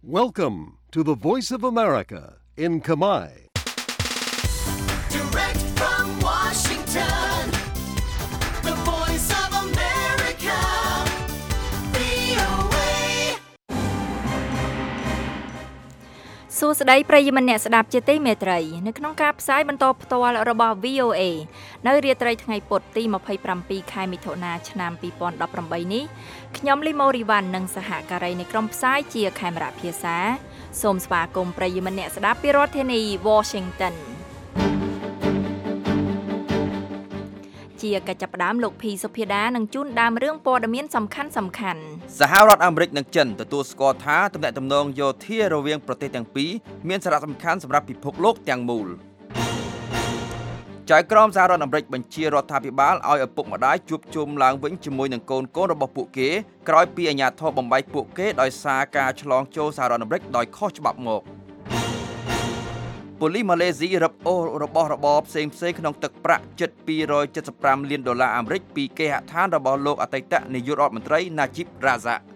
Welcome to the Voice of America in Kamai. Direct from Washington, the Voice of America, VOA. សួស្តីប្រិយមិត្តអ្នកស្ដាប់ជាទីមេត្រីនៅក្នុងការផ្សាយបន្តផ្ទាល់របស់ VOA នៅរាត្រីថ្ងៃពុធទី27ខែមិថុនាឆ្នាំ2018នេះខ្ញុំលីម៉ូរីវ៉ាន់និងសហការីនៃក្រុមផ្សាយជាខេមរៈភាសាសូមស្វាគមន៍ប្រិយមិត្តអ្នកស្ដាប់ពីរដ្ឋធានី Washington ជាកិច្ចចាប់ផ្ដើមលោកភីសុភាដានឹងជូនដើមរឿងព័ត៌មានសំខាន់ៗសហរដ្ឋអាមេរិកនិងចិនទទួលស្គាល់ថាទំនាក់ទំនងយោធារវាងប្រទេសទាំងពីរមានសារៈសំខាន់សម្រាប់ពិភពលោកទាំងមូលចៅក្រមសហរដ្ឋអាមេរិកបញ្ជារដ្ឋាភិបាលឲ្យឪពុកម្ដាយជួបជុំឡើងវិញជាមួយនឹងកូនរបស់ពួកគេក្រោយពីអាជ្ញាធរបំបីពួកគេដោយសារការឆ្លងចូលសហរដ្ឋអាមេរិកដោយខុសច្បាប់មកប៉ូលីសម៉ាឡេស៊ីរឹបអូសរបស់របរផ្សេងៗក្នុងទឹកប្រាក់ជិត$275 លានអាមេរិកពីគេហដ្ឋានរបស់លោកអតីតនាយករដ្ឋមន្ត្រីណាជីបរ៉ាហ្សាក់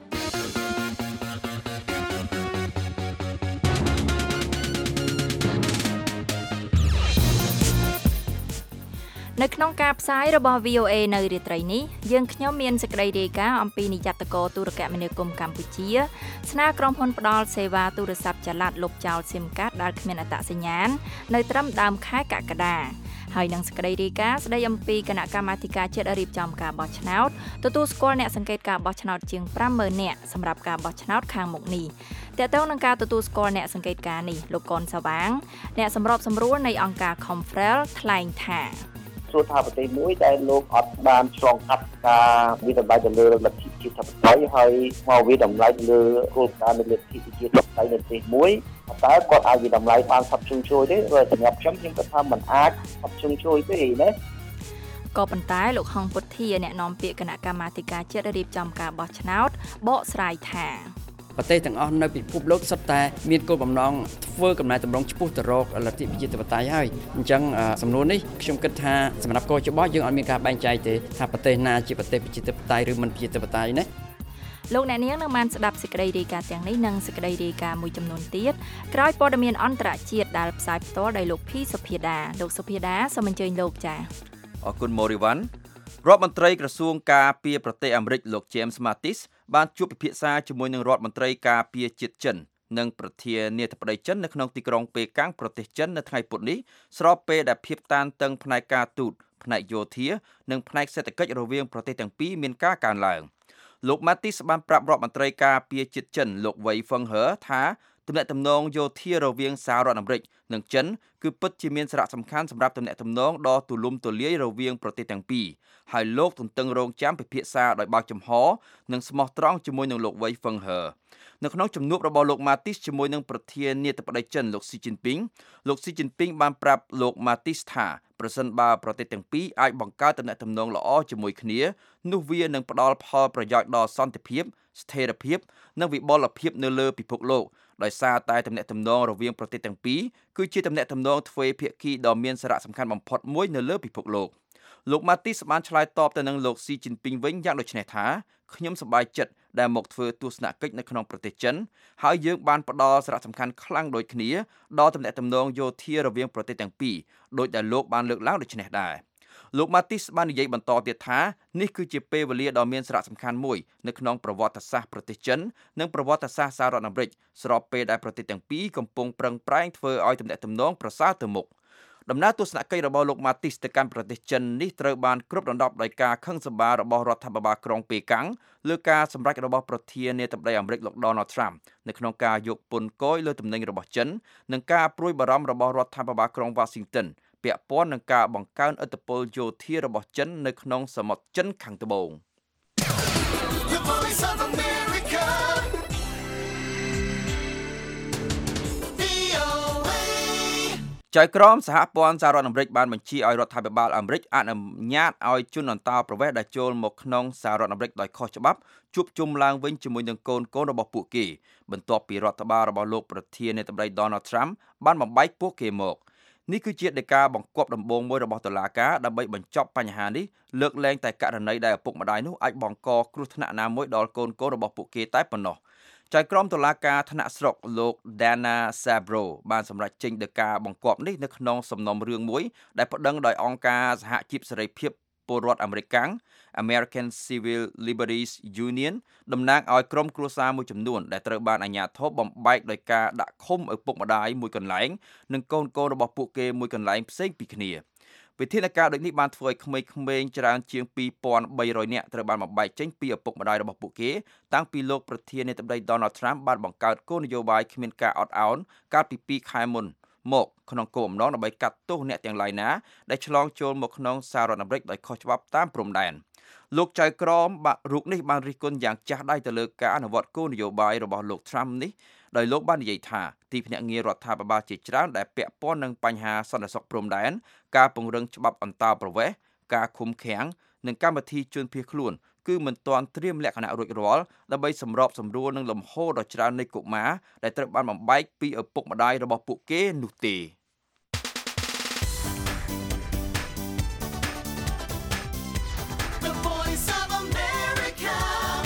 នៅក្នុងការផ្សាយរបស់ VOA នៅរាត្រីនេះយើងខ្ញុំមានសេចក្តីរាយការណ៍អំពីនាយកតកទូរគមនាគមន៍កម្ពុជាស្នើក្រុមហ៊ុនផ្ដល់សេវាទូរស័ព្ទចល័តលុបចោលស៊ីមកាតដែលគ្មានអត្តសញ្ញាណនៅត្រឹមដើមខែកក្កដាហើយនឹងសេចក្តីរាយការណ៍ស្តីអំពីគណៈកម្មាធិការជាតិរៀបចំការបោះឆ្នោតទទួលស្គាល់អ្នកសង្កេតការបោះឆ្នោតជាង 50,000 នាក់សម្រាប់ការបោះឆ្នោតខាងមុខនេះទាក់ទងនឹងការទទួលស្គាល់អ្នកសង្កេតការនេះលោកកុនសាវាងអ្នកសម្របសម្រួលនៃអង្គការ Confrel ថ្លែងថាសួរថាប្រទេសមួយដែលលោកអត់បានឆ្លងកាត់ការវិតម្លៃទៅលើលទ្ធិជាតិធិបតេយ្យហើយមកវិតម្លៃលើគោលការណ៍នៃលទ្ធិជាតិធិបតេយ្យនៅប្រទេសមួយតើគាត់អាចវិតម្លៃបានសັບជុំជួយទេឬសម្រាប់ខ្ញុំគាត់ថាមិនអាចសັບជុំជួយទេណាក៏ប៉ុន្តែលោកហងពុទ្ធាអ្នកនាំពាក្យគណៈកម្មាធិការជាតិរៀបចំការបោះឆ្នោតបកស្រាយថាប្រទេសទាំងអស់នៅពិភពលោកសុទ្ធតែមានគោលបំណងធ្វើកំណែតម្រង់ឆ្ពោះទៅរកលទ្ធិប្រជាធិបតេយ្យហើយអញ្ចឹងសំណួរនេះខ្ញុំគិតថាសម្រាប់កោជបយើងអត់មានការបែងចែកទេថាប្រទេសណាជាប្រទេសប្រជាធិបតេយ្យឬមិនប្រជាធិបតេយ្យណាលោកអ្នកនាងនឹងបានស្ដាប់សេចក្តីរាយការណ៍ទាំងនេះនិងសេចក្តីរាយការណ៍មួយចំនួនទៀតក្រោយព័ត៌មានអន្តរជាតិដែលផ្សាយផ្ទាល់ដោយលោកភីសុភាដាលោកសុភាដាសូមអញ្ជើញលោកចា៎អរគុណម៉ូរីវ៉ាន់រដ្ឋមន្ត្រីក្រសួងការពារប្រទេសអាមេរិកលោក James Mattis បានជួបពិភាក្សាជាមួយនឹងរដ្ឋមន្ត្រីការពារជាតិចិននិងប្រធានាធិបតីចិននៅក្នុងទីក្រុងប៉េកាំងប្រទេសចិននៅថ្ងៃពុធនេះស្របពេលដែលភាពតានតឹងផ្នែកការទូតផ្នែកយោធានិងផ្នែកសេដ្ឋកិច្ចរវាងប្រទេសទាំងពីរមានការកើនឡើងលោក Mattis បានប្រាប់រដ្ឋមន្ត្រីការពារជាតិចិនលោក Wei Fenghe ថាទំនាក់ទំនងយោធារវាងសហរដ្ឋអាមេរិកនិងចិនគឺពិតជាមានសារៈសំខាន់សម្រាប់ទំនាក់ទំនងដ៏ទូលំទូលាយរវាងប្រទេសទាំងពីរហើយលោកទន្ទឹងរង់ចាំពិភាក្សាដោយបើកចំហនិងស្មោះត្រង់ជាមួយនឹងលោក Wei Fenghe នៅក្នុងជំនួបរបស់លោក Mattis ជាមួយនឹងប្រធានាធិបតីចិនលោក Xi Jinping លោក Xi Jinping បានប្រាប់លោក Mattis ថាប្រសិនបើប្រទេសទាំងពីរអាចបង្កើតទំនាក់ទំនងល្អជាមួយគ្នានោះវានឹងផ្ដល់ផលប្រយោជន៍ដល់សន្តិភាពស្ថិរភាពនិងវិបុលភាពនៅលើពិភពលោកដោយសារតែទំនាក់ទំនងរវាងប្រទេសទាំងពីរគឺជាទំនាក់ទំនងទ្វេភាគីដ៏មានសារៈសំខាន់បំផុតមួយនៅលើពិភពលោកលោក Mattis បានឆ្លើយតបទៅនឹងលោក Xi Jinping វិញយ៉ាងដូចនេះថាខ្ញុំសប្បាយចិត្តដែលមកធ្វើទស្សនកិច្ចនៅក្នុងប្រទេសចិនហើយយើងបានផ្ដល់សារៈសំខាន់ខ្លាំងដូចគ្នាដល់ទំនាក់ទំនងយោធារវាងប្រទេសទាំងពីរដោយដែលលោកបានលើកឡើងដូចនេះដែរលោក Mattis បាននិយាយបន្តទៀតថានេះគឺជាពេលវេលាដ៏មានសារៈសំខាន់មួយនៅក្នុងប្រវត្តិសាស្ត្រប្រទេសចិននិងប្រវត្តិសាស្ត្រសហរដ្ឋអាមេរិកស្របពេលដែលប្រទេសទាំងពីរកំពុងប្រឹងប្រែងធ្វើឲ្យទំនាក់ទំនងប្រសើរទៅមុខដំណើរទស្សនកិច្ចរបស់លោក Mattis ទៅកាន់ប្រទេសចិននេះត្រូវបានគ្របដណ្ដប់ដោយការខឹងសម្បាររបស់រដ្ឋាភិបាលក្រុងប៉េកាំងលើការសម្រេចរបស់ប្រធានាធិបតីអាមេរិកលោក Donald Trump នៅក្នុងការយកពន្ធគយលើទំនិញរបស់ចិននិងការព្រួយបារម្ភរបស់រដ្ឋាភិបាលក្រុង Washington ពាក់ព័ន្ធនឹងការបង្កើនឥទ្ធិពលយោធារបស់ចិននៅក្នុងសមុទ្រចិនខាងត្បូងចៅក្រមសហព័ន្ធសហរដ្ឋអាមេរិកបានបញ្ជាឲ្យរដ្ឋាភិបាលអាមេរិកអនុញ្ញាតឲ្យជនអន្តោប្រវេសន៍ដែលចូលមកក្នុងសហរដ្ឋអាមេរិកដោយខុសច្បាប់ជួបជុំឡើងវិញជាមួយនឹងកូនរបស់ពួកគេបន្ទាប់ពីរដ្ឋបាលរបស់លោកប្រធានាធិបតី Donald Trump បានបំបែកពួកគេមកនេះគឺជាដីកាបង្គាប់ដំបូងមួយរបស់តុលាការដើម្បីបញ្ចប់បញ្ហានេះលើកលែងតែករណីដែលឪពុកម្ដាយនោះអាចបង្កគ្រោះថ្នាក់ណាមួយដល់កូនរបស់ពួកគេតែប៉ុណ្ណោះចៅក្រមតុលាការថ្នាក់ស្រុកលោក Dana Sabro បានសម្រេចចេញដីកាបង្គាប់នេះនៅក្នុងសំណុំរឿងមួយដែលប្តឹងដោយអង្គការសហជីពសេរីភាពពលរដ្ឋអាមេរិក American Civil Liberties Union តំណាងឲ្យក្រុមគ្រួសារមួយចំនួនដែលត្រូវបានអាជ្ញាធរបំបែកដោយការដាក់ឃុំឪពុកម្ដាយមួយកន្លែងនិងកូនៗរបស់ពួកគេមួយកន្លែងផ្សេងពីគ្នាវិធានការដូចនេះបានធ្វើឲ្យក្មេងៗច្រើនជាង 2300 នាក់ត្រូវបានបំបែកចេញពីឪពុកម្ដាយរបស់ពួកគេតាំងពីលោកប្រធានាធិបតី Donald Trump បានបង្កើតគោលនយោបាយគ្មានការអត់ឱនកាលពី2ខែមុនមកក្នុងគោលបំណងដើម្បីកាត់ទោសអ្នកទាំងឡាយណាដែលឆ្លងចូលមកក្នុងសហរដ្ឋអាមេរិកដោយខុសច្បាប់តាមព្រំដែនលោកចៅក្រមរូបនេះបានរិះគន់យ៉ាងចាស់ដៃទៅលើការអនុវត្តគោលនយោបាយរបស់លោក Trump នេះដោយលោកបាននិយាយថាទីភ្នាក់ងាររដ្ឋាភិបាលជាច្រើនដែលពាក់ព័ន្ធនឹងបញ្ហាសន្តិសុខព្រំដែនការពង្រឹងច្បាប់អន្តោប្រវេសន៍ការឃុំឃាំងនិងកម្មវិធីជនភៀសខ្លួនគឺមិនទាន់ត្រៀមលក្ខណៈរួចរាល់ដើម្បីសម្របសម្រួលនឹងលំហូរដ៏ច្រើននៃកុមារដែលត្រូវបានបំបែកពីឪពុកម្ដាយរបស់ពួកគេនោះទេ The Voice of America,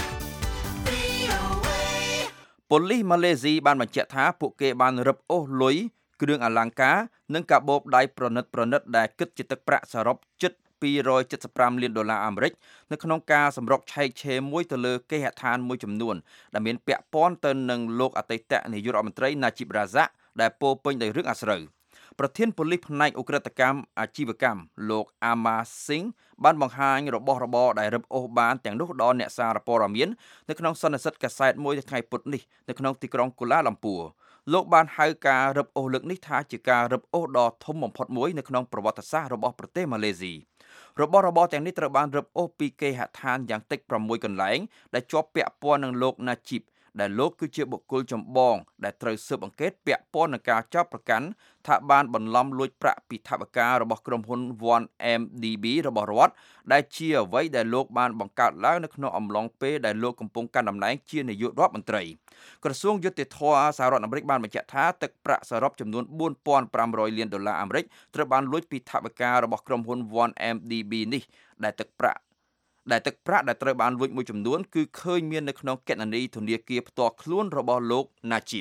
VOA. ប៉ូលីសម៉ាឡេស៊ីបានបញ្ជាក់ថាពួកគេបានរឹបអូសលុយគ្រឿងអលង្ការនិងកាបូបដៃប្រណិតដែលគិតជាទឹកប្រាក់សរុបជិត$275 លានអាមេរិកនៅក្នុងការសម្រុកឆែកឆេរមួយទៅលើគេហដ្ឋានមួយចំនួនដែលមានពាក់ព័ន្ធទៅនឹងលោកអតីតនាយករដ្ឋមន្ត្រី Najib Razak ដែលពោពេញដោយរឿងអាស្រូវប្រធានប៉ូលីសផ្នែកឧក្រិដ្ឋកម្មអាជីវកម្មលោក Amar Singh បានបង្ហាញរបស់របរដែលរឹបអូសបានទាំងនោះដល់អ្នកសារព័ត៌មាននៅក្នុងសន្និសីទកាសែតមួយថ្ងៃពុធនេះនៅក្នុងទីក្រុងកូឡាឡាំពួរលោកបានហៅការរឹបអូសលើកនេះថាជាការរឹបអូសដ៏ធំបំផុតមួយនៅក្នុងប្រវត្តិសាស្ត្ររបស់ប្រទេសម៉ាឡេស៊ីរបស់របរទាំងនេះត្រូវបានរឹបអូសពីគេហដ្ឋានយ៉ាងតិច6កន្លែងដែលជាប់ពាក់ព័ន្ធនឹងលោក Najib ដែលលោកគឺជាបុគ្គលចម្បងដែលត្រូវស៊ើបអង្កេតពាក់ព័ន្ធនឹងការចោទប្រកាន់ថាបានបន្លំលួចប្រាក់ពីថវិការបស់ក្រុមហ៊ុន 1MDB របស់រដ្ឋដែលជាអ្វីដែលលោកបានបង្កើតឡើងនៅក្នុងអំឡុងពេលដែលលោកកំពុងកាន់តំណែងជានាយករដ្ឋមន្ត្រីក្រសួងយុតិធធម៌សហរដ្ឋអាមេរិកបានបញ្ជាក់ថាទឹកប្រាក់សរុបចំនួន$4,500 លានអាមេរិកត្រូវបានលួចពីថវិការបស់ក្រុមហ៊ុន 1MDB នេះដែលទឹកប្រាក់ដែលត្រូវបានលួចមួយចំនួនគឺឃើញមាននៅក្នុងគណនីធនាគារផ្ទាល់ខ្លួនរបស់លោក Najib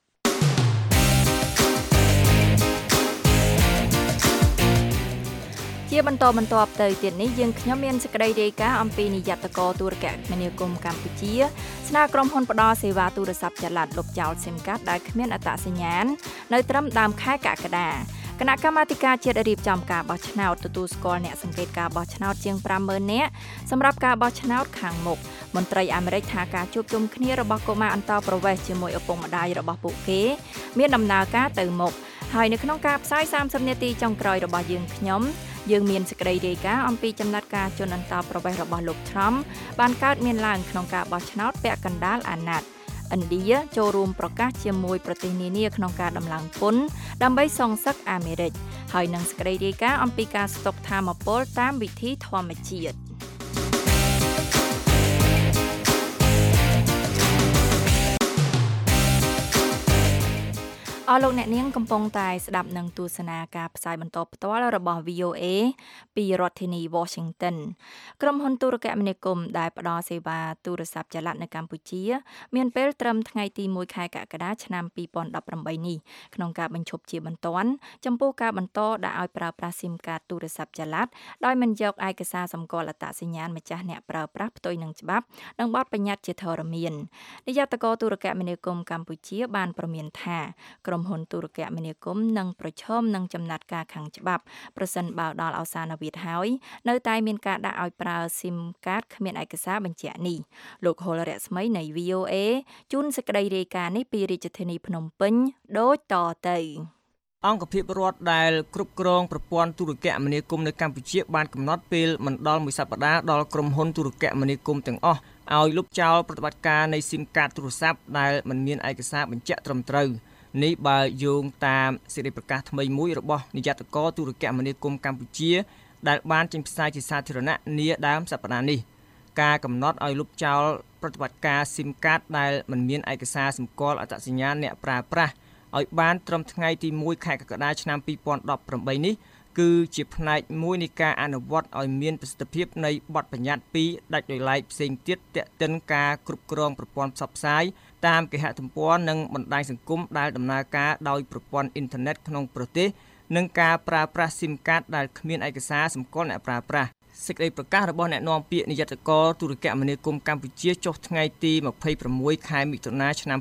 ជាបន្តទៅទៀតនេះយើងខ្ញុំមានសេចក្តីរាយការណ៍អំពីនាយកកទូរគមនាគមន៍កម្ពុជាស្នើក្រុមហ៊ុនផ្ដល់សេវាទូរស័ព្ទចល័តលុបចោល SIM កាតដែលគ្មានអត្តសញ្ញាណនៅត្រឹមដើមខែកក្កដាគណៈកម្មាធិការជាតិរៀបចំការបោះឆ្នោតទទួលស្គាល់អ្នកសង្កេតការបោះឆ្នោតជាង 50,000 នាក់សម្រាប់ការបោះឆ្នោតខាងមុខមន្ត្រីអាមេរិកថាការជួបជុំគ្នារបស់កុមារអន្តោប្រវេសន៍ជាមួយឪពុកម្ដាយរបស់ពួកគេមានដំណើរការទៅមុខហើយនៅក្នុងការផ្សាយ30នាទីចុងក្រោយរបស់យើងមានសេចក្តីរាយការណ៍អំពីចំណាត់ការជនអន្តោប្រវេសន៍របស់លោក Trump បានកើតមានឡើងក្នុងការបោះឆ្នោតពាក់កណ្ដាលអាណត្តិឥណ្ឌាចូលរួមប្រកាសជាមួយប្រទេសនានាក្នុងការដំឡើងពន្ធដើម្បីសងសឹកអាមេរិកហើយនឹងសេចក្តីរាយការណ៍អំពីការស្តុកថាមពលតាមវិធីធម្មជាតិអស់លោកអ្នកនាងកំពុងតែស្ដាប់នឹងទស្សនាការផ្សាយបន្តផ្ទាល់របស់ VOA ពីរដ្ឋធានី Washington ក្រុមហ៊ុនទូរគមនាគមន៍ដែលផ្ដល់សេវាទូរស័ព្ទចល័តនៅកម្ពុជាមានពេលត្រឹមថ្ងៃទី1ខែកក្កដាឆ្នាំ2018នេះក្នុងការបញ្ឈប់ជាបន្ទាន់ចំពោះការបន្តដាក់ឲ្យប្រើប្រាស់ SIM កាតទូរស័ព្ទចល័តដោយមិនយកឯកសារសម្គាល់អត្តសញ្ញាណម្ចាស់អ្នកប្រើប្រាស់ផ្ទុយនឹងច្បាប់និងបទបញ្ញត្តិជាធរមាននាយកទូរគមនាគមន៍កម្ពុជាបានព្រមានថាក្រុមហ៊ុនទូរគមនាគមន៍នឹងប្រឈមនឹងចំណាត់ការខាងច្បាប់ប្រសិនបើដល់អវសានវិទ្យាហើយនៅតែមានការដាក់ឲ្យប្រើ SIM កាតគ្មានឯកសារបញ្ជាក់នេះលោកហុលរស្មីនៃ VOA ជូនសេចក្តីរាយការណ៍នេះពីរាជធានីភ្នំពេញដូចតទៅអង្គភាពរដ្ឋដែលគ្រប់គ្រងប្រព័ន្ធទូរគមនាគមន៍នៅកម្ពុជាបានកំណត់ពេលមិនដល់មួយសប្តាហ៍ដល់ក្រុមហ៊ុនទូរគមនាគមន៍ទាំងអស់ឲ្យលុបចោលប្រតិបត្តិការនៃ SIM កាតទូរស័ព្ទដែលមិនមានឯកសារបញ្ជាក់ត្រឹមត្រូវនេះបើយោងតាមសេចក្តីប្រកាសថ្មីមួយរបស់នាយកទូរគមនាគមន៍កម្ពុជាដែលបានចេញផ្សាយជាសាធារណៈនាដើមសប្តាហ៍នេះការកំណត់ឲ្យលុបចោលប្រតិបត្តិការ SIM កាតដែលមិនមានឯកសារសម្គាល់អត្តសញ្ញាណអ្នកប្រើប្រាស់ឲ្យបានត្រឹមថ្ងៃទី1ខែកក្កដាឆ្នាំ2018នេះគឺជាផ្នែកមួយនៃការអនុវត្តឲ្យមានប្រសិទ្ធភាពនៃបទបញ្ញត្តិពីរដាច់ដោយឡែកផ្សេងទៀតទាក់ទិនការគ្រប់គ្រងប្រព័ន្ធផ្សព្វផ្សាយតាមគេហទំព័រនិងបណ្ដាញសង្គមដែលដំណើរការដោយប្រព័ន្ធអ៊ីនធឺណិតក្នុងប្រទេសនិងការប្រើប្រាស់ SIM card ដែលគ្មានឯកសារសម្គាល់អ្នកប្រើប្រាស់សេចក្តីប្រកាសរបស់អ្នកនាំពាក្យនាយកដ្ឋានទូរគមនាគមន៍កម្ពុជាចុះថ្ងៃទី26ខែមិថុនាឆ្នាំ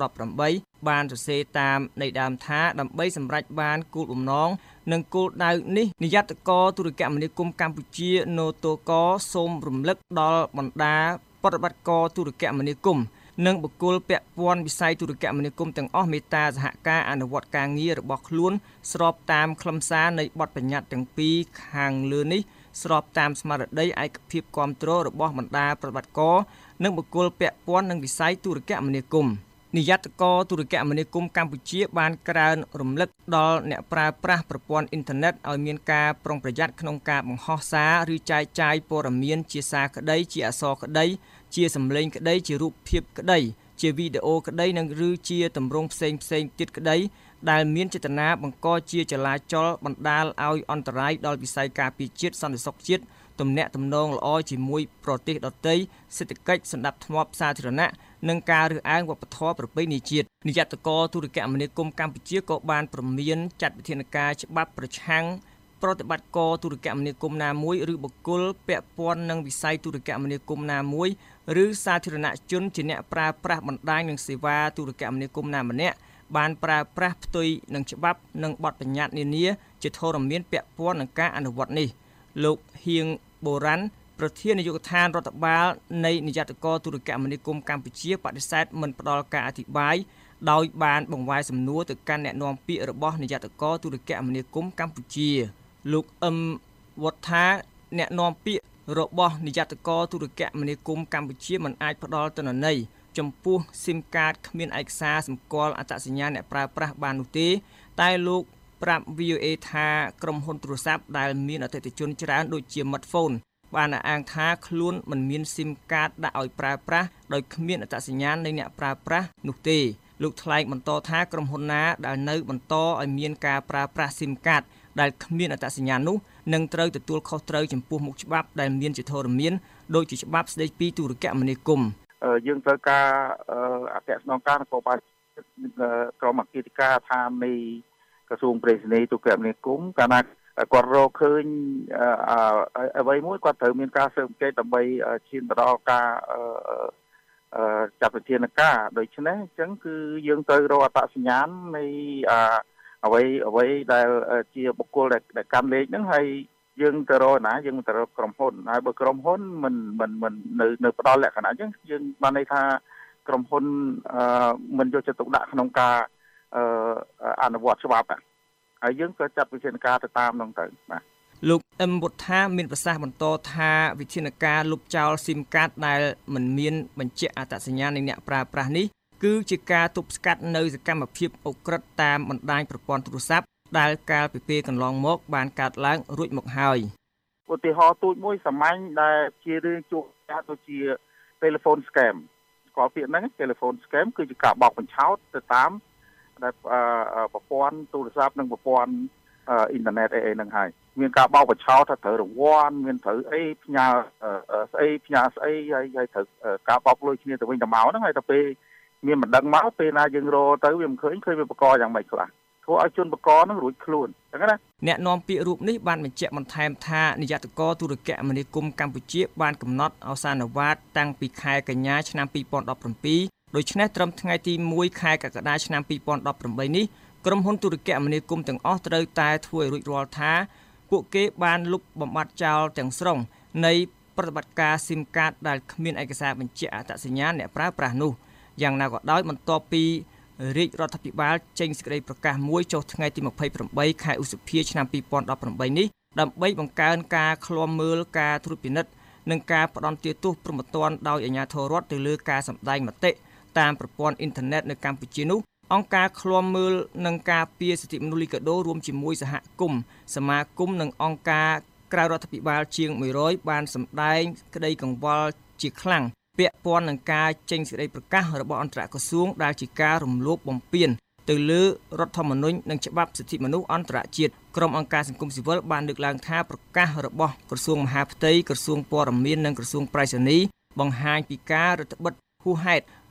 2018បានសរសេរតាមន័យដើមថាដើម្បីសម្រេចបានគោលបំណងនិងគោលដៅនេះនាយកដ្ឋានទូរគមនាគមន៍កម្ពុជាណូតូកសូមរំលឹកដល់បណ្ដាប្រតិបត្តិការទូរគមនាគមន៍និងបុគ្គលពាក់ព័ន្ធវិស័យទូរគមនាគមន៍ទាំងអស់មេត្តាសហការអនុវត្តការងាររបស់ខ្លួនស្របតាមខ្លឹមសារនៃបទបញ្ញត្តិទាំងពីរខាងលើនេះស្របតាមស្មារតីឯកភាពគាំទ្ររបស់បណ្ដាប្រតិបត្តិការនិងបុគ្គលពាក់ព័ន្ធនឹងវិស័យទូរគមនាគមន៍នាយកដ្ឋានទូរគមនាគមន៍កម្ពុជាបានក្រើនរំលឹកដល់អ្នកប្រើប្រាស់ប្រព័ន្ធអ៊ីនធឺណិតឲ្យមានការប្រុងប្រយ័ត្នក្នុងការបង្ហោះសារឬចែកចាយព័ត៌មានជាសារក្តីជាអក្សរក្តីជាសំឡេងក្តីជារូបភាពក្តីជាវីដេអូក្តីនិងឬជាទម្រង់ផ្សេងទៀតក្តីដែលមានចេតនាបង្កជាចលាចលបណ្ដាលឲ្យអន្តរាយដល់វិស័យការពារជាតិសន្តិសុខជាតិទំនាក់ទំនងល្អជាមួយប្រទេសដទៃសេដ្ឋកិច្ចសណ្ដាប់ធ្នាប់សាធារណៈនិងការរើសអើងវប្បធម៌ប្រពៃណីជាតិនាយកដ្ឋានទូរគមនាគមន៍កម្ពុជាក៏បានព្រមានចាត់វិធានការច្បាប់ប្រឆាំងប្រតិបត្តិការទូរគមនាគមន៍ណាមួយឬបុគ្គលពាក់ព័ន្ធនឹងវិស័យទូរគមនាគមន៍ណាមួយឬសាធារណជនជាអ្នកប្រើប្រាស់បណ្ដាញនិងសេវាទូរគមនាគមន៍ណាម្នាក់បានប្រើប្រាស់ផ្ទុយនឹងច្បាប់និងបទបញ្ញត្តិនានាជាធរមានពាក់ព័ន្ធនឹងការអនុវត្តនេះលោកហៀងបូរ៉ាន់ប្រធាននាយកដ្ឋានរដ្ឋបាលនៃនាយកដ្ឋានទូរគមនាគមន៍កម្ពុជាបដិសេធមិនផ្ដល់ការអធិប្បាយដោយបានបង្វែរសំណួរទៅកាន់អ្នកនាំពាក្យរបស់នាយកដ្ឋានទូរគមនាគមន៍កម្ពុជាលោកអឹមវត្ថាអ្នកនាំពាក្យរបស់នាយកដ្ឋានទូរគមនាគមន៍កម្ពុជាមិនអាចផ្ដល់ទិន្នន័យចំពោះ SIM card គ្មានឯកសារសម្គាល់អត្តសញ្ញាណអ្នកប្រើប្រាស់បាននោះទេតែលោកប្រាប់ VOA ថាក្រុមហ៊ុនទូរស័ព្ទដែលមានអតិថិជនច្រើនដូចជា Smartphone បានអះអាងថាខ្លួនមិនមាន SIM card ដាក់ឲ្យប្រើប្រាស់ដោយគ្មានអត្តសញ្ញាណនៃអ្នកប្រើប្រាស់នោះទេលោកថ្លែងបន្តថាក្រុមហ៊ុនណាដែលនៅបន្តឲ្យមានការប្រើប្រាស់ SIM card ដែលគ្មានអត្តសញ្ញាណនោះនឹងត្រូវទទួលខុសត្រូវចំពោះមុខច្បាប់ដែលមានជាធរមានដូចជាច្បាប់ស្តីពីទូរគមនាគមន៍យើងត្រូវការអគ្គស្នងការនគរបាលក្រុមអគ្គិការឋាននៃក្រសួងប្រៃសណីទូរគមនាគមន៍កាលណាគាត់រកឃើញអ្វីមួយគាត់ត្រូវមានការស៊ើបអង្កេតដើម្បីឈានទៅដល់ការចាត់វិធានការដូច្នេះអញ្ចឹងគឺយើងត្រូវរកអត្តសញ្ញាណនៃអ្វីដែលជាបុគ្គលដែលកាន់លេខហ្នឹងហើយយើងទៅរកណាយើងទៅរកក្រុមហ៊ុនហើយបើក្រុមហ៊ុនមិននៅផ្ដល់លក្ខណៈអញ្ចឹងយើងបានន័យថាក្រុមហ៊ុនមិនយកចិត្តទុកដាក់ក្នុងការអនុវត្តច្បាប់ហើយយើងក៏ចាត់វិធានការទៅតាមនោះទៅបាទលោកអឹមវុទ្ធាមានប្រសាសន៍បន្តថាវិធានការលុបចោល SIM card ដែលមិនមានបញ្ជាក់អត្តសញ្ញាណនៃអ្នកប្រើប្រាស់នេះគឺជាការទប់ស្កាត់នៅសកម្មភាពអូក្រិដ្ឋតាមបណ្ដាញប្រព័ន្ធទូរស័ព្ទដែលកាលពីពេលកន្លងមកបានកើតឡើងរួចមកហើយឧទាហរណ៍ទូចមួយសាមញ្ញដែលជារឿងជួបចាស់ដូចជា telephone scam ស្គាល់ពាក្យហ្នឹង telephone scam គឺជាការបោកបញ្ឆោតទៅតាមដែលប្រព័ន្ធទូរស័ព្ទនិងប្រព័ន្ធអ៊ីនធឺណិតអីហ្នឹងហើយមានការបោកបញ្ឆោតថាត្រូវរង្វាន់មានត្រូវអីផ្ញើស្អីផ្ញើស្អីហើយត្រូវការបោកលុយគ្នាទៅវិញទៅមកហ្នឹងហើយទៅពេលមានមិនដឹងមកពេលណាយើងរកទៅវាមិនឃើញវាបកកយ៉ាងម៉េចខ្លះធ្វើឲ្យជនបកនឹងរួចខ្លួនអញ្ចឹងណាអ្នកនាំពាក្យរូបនេះបានបញ្ជាក់បន្ថែមថានាយកដ្ឋានទូរគមនាគមន៍កម្ពុជាបានកំណត់អសានុវត្តតាំងពីខែកញ្ញាឆ្នាំ2017ដូច្នេះត្រឹមថ្ងៃទី1ខែកក្កដាឆ្នាំ2018នេះក្រុមហ៊ុនទូរគមនាគមន៍ទាំងអស់ត្រូវតែធ្វើឲ្យរួចរាល់ថាពួកគេបានលុបបំបាត់ចោលទាំងស្រុងនៃប្រតិបត្តិការ SIM card ដែលគ្មានឯកសារបញ្ជាក់អត្តសញ្ញាណអ្នកប្រើប្រាស់នោះយ៉ាងណាក៏ដោយបន្ទាប់ពីរាជរដ្ឋាភិបាលចេញសេចក្តីប្រកាសមួយចុះថ្ងៃទី28ខែឧសភាឆ្នាំ2018នេះដើម្បីបង្កើនការឃ្លាំមើលការត្រួតពិនិត្យនិងការផ្ដន្ទាទោសព្រហ្មទណ្ឌដោយអាជ្ញាធររដ្ឋទៅលើការសម្ដែងមតិតាមប្រព័ន្ធអ៊ីនធឺណិតនៅកម្ពុជានោះអង្គការឃ្លាំមើលនិងការពារសិទ្ធិមនុស្សលីកាដូរួមជាមួយសហគមន៍សមាគមនិងអង្គការក្រៅរដ្ឋាភិបាលជាង100បានសម្ដែងក្តីកង្វល់ជាខ្លាំងពាក់ព័ន្ធនឹងការចេញសេចក្តីប្រកាសរបស់អន្តរក្រសួងដែលជាការរំលោភបំពានទៅលើរដ្ឋធម្មនុញ្ញនិងច្បាប់សិទ្ធិមនុស្សអន្តរជាតិក្រុមអង្គការសង្គមស៊ីវិលបានលើកឡើងថាប្រកាសរបស់ក្រសួងមហាផ្ទៃក្រសួងព័ត៌មាននិងក្រសួងប្រៃសណីបង្ហាញពីការរឹតបន្តឹងហួសហេតុ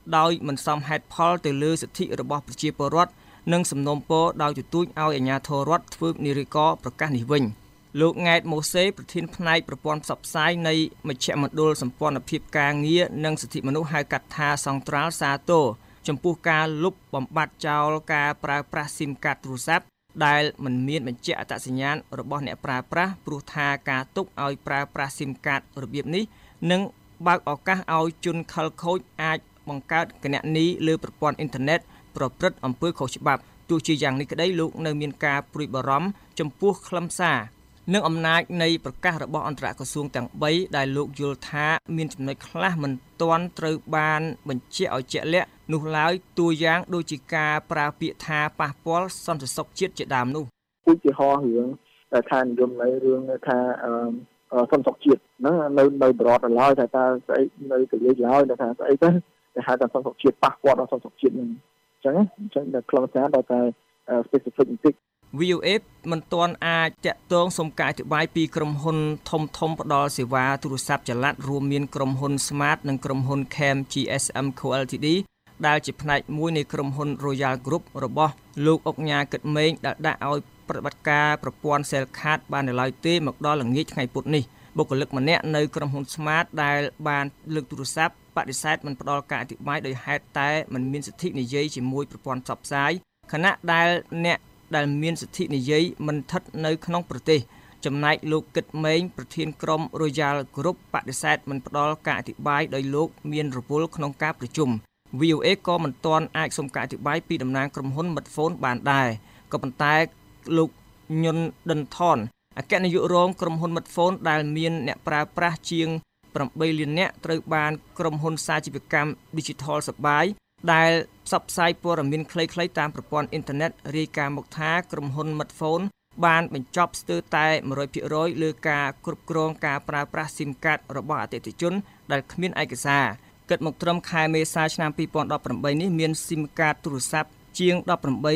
ដោយមិនសមហេតុផលទៅលើសិទ្ធិរបស់ប្រជាពលរដ្ឋនិងសំណូមពរដោយទទូចឲ្យអាជ្ញាធររដ្ឋធ្វើនិរិកប្រកាសនេះវិញលោកង៉ែតម៉ូសេប្រធានផ្នែកប្រព័ន្ធផ្សព្វផ្សាយនៃមជ្ឈមណ្ឌលសម្ព័ន្ធភាពការងារនិងសិទ្ធិមនុស្សហៅកាត់ថាសង្ត្រាល់សាទរចំពោះការលុបបំបាត់ចោលការប្រើប្រាស់ស៊ីមកាតទូរស័ព្ទដែលមិនមានបញ្ជាក់អត្តសញ្ញាណរបស់អ្នកប្រើប្រាស់ព្រោះថាការទុកឲ្យប្រើប្រាស់ស៊ីមកាតរបៀបនេះនឹងបើកឱកាសឲ្យជនខិលខូចអាចបង្កើតគណនីលើប្រព័ន្ធអ៊ីនធឺណិតប្រព្រឹត្តអំពើខុសច្បាប់ទោះជាយ៉ាងនេះក្តីលោកនៅមានការព្រួយបារម្ភចំពោះខ្លឹមសារនិងអំណាចនៃប្រកាសរបស់អន្តរក្រសួងទាំង3ដែលលោកយល់ថាមានចំណុចខ្លះមិនទាន់ត្រូវបានបញ្ជាក់ឲ្យជាក់លាក់នោះឡើយតួយ៉ាងដូចជាការប្រើពាក្យថាប៉ះពាល់សន្តិសុខជាតិជាដើមនោះឧទាហរណ៍រឿងថានិយមនៅរឿងថាសន្តិសុខជាតិហ្នឹងនៅបរតឡើយថាតើស្អីនៅទៅលើឡើយថាស្អីទៅគេហៅថាសន្តិសុខជាតិប៉ះពាល់ដល់សន្តិសុខជាតិហ្នឹងអញ្ចឹងដល់ខ្លឹមសារដល់តែ specific បន្តិច VOA មិនទាន់អាចតាក់ទងសុំការអធិប្បាយពីក្រុមហ៊ុនធំផ្ដល់សេវាទូរស័ព្ទចល័តរួមមានក្រុមហ៊ុន Smart និងក្រុមហ៊ុន Cam GSM Co Ltd ដែលជាផ្នែកមួយនៃក្រុមហ៊ុន Royal Group របស់លោកអុកញ៉ាគិតមេងដែលដាក់ឲ្យប្រតិបត្តិការប្រព័ន្ធ Cell Card បាននៅឡើយទេមកដល់ល្ងាចថ្ងៃពុធនេះបុគ្គលិកម្នាក់នៅក្រុមហ៊ុន Smart ដែលបានលើកទូរស័ព្ទបដិសេធមិនផ្ដល់ការអធិប្បាយដោយហេតុតែមិនមានសិទ្ធិនិយាយជាមួយប្រព័ន្ធផ្សព្វផ្សាយខណៈដែលអ្នកដែលមានសិទ្ធិនិយាយមិនស្ថិតនៅក្នុងប្រទេសចំណែកលោកគិតមេងប្រធានក្រុម Royal Group បដិសេធមិនផ្ដល់ការអធិប្បាយដោយលោកមានរវល់ក្នុងការប្រជុំ VOA ក៏មិនទាន់អាចសុំការអធិប្បាយពីតំណាងក្រុមហ៊ុន Midphone បានដែរក៏ប៉ុន្តែលោកញុនដិនថនអគ្គនាយករងក្រុមហ៊ុន Midphone ដែលមានអ្នកប្រើប្រាស់ជាង8លាននាក់ត្រូវបានក្រុមហ៊ុនសាជីវកម្ម Digital សបាយដែលផ្សព្វផ្សាយព័ត៌មានខ្លីៗតាមប្រព័ន្ធអ៊ីនធឺណិតរាយការណ៍មកថាក្រុមហ៊ុន Midphone បានបញ្ចប់ស្ទើរតែ 100% លើការគ្រប់គ្រងការប្រើប្រាស់ SIM card របស់អតិថិជនដែលគ្មានឯកសារគិតមកត្រឹមខែមេសាឆ្នាំ2018នេះមាន SIM card ទូរស័ព្ទជាង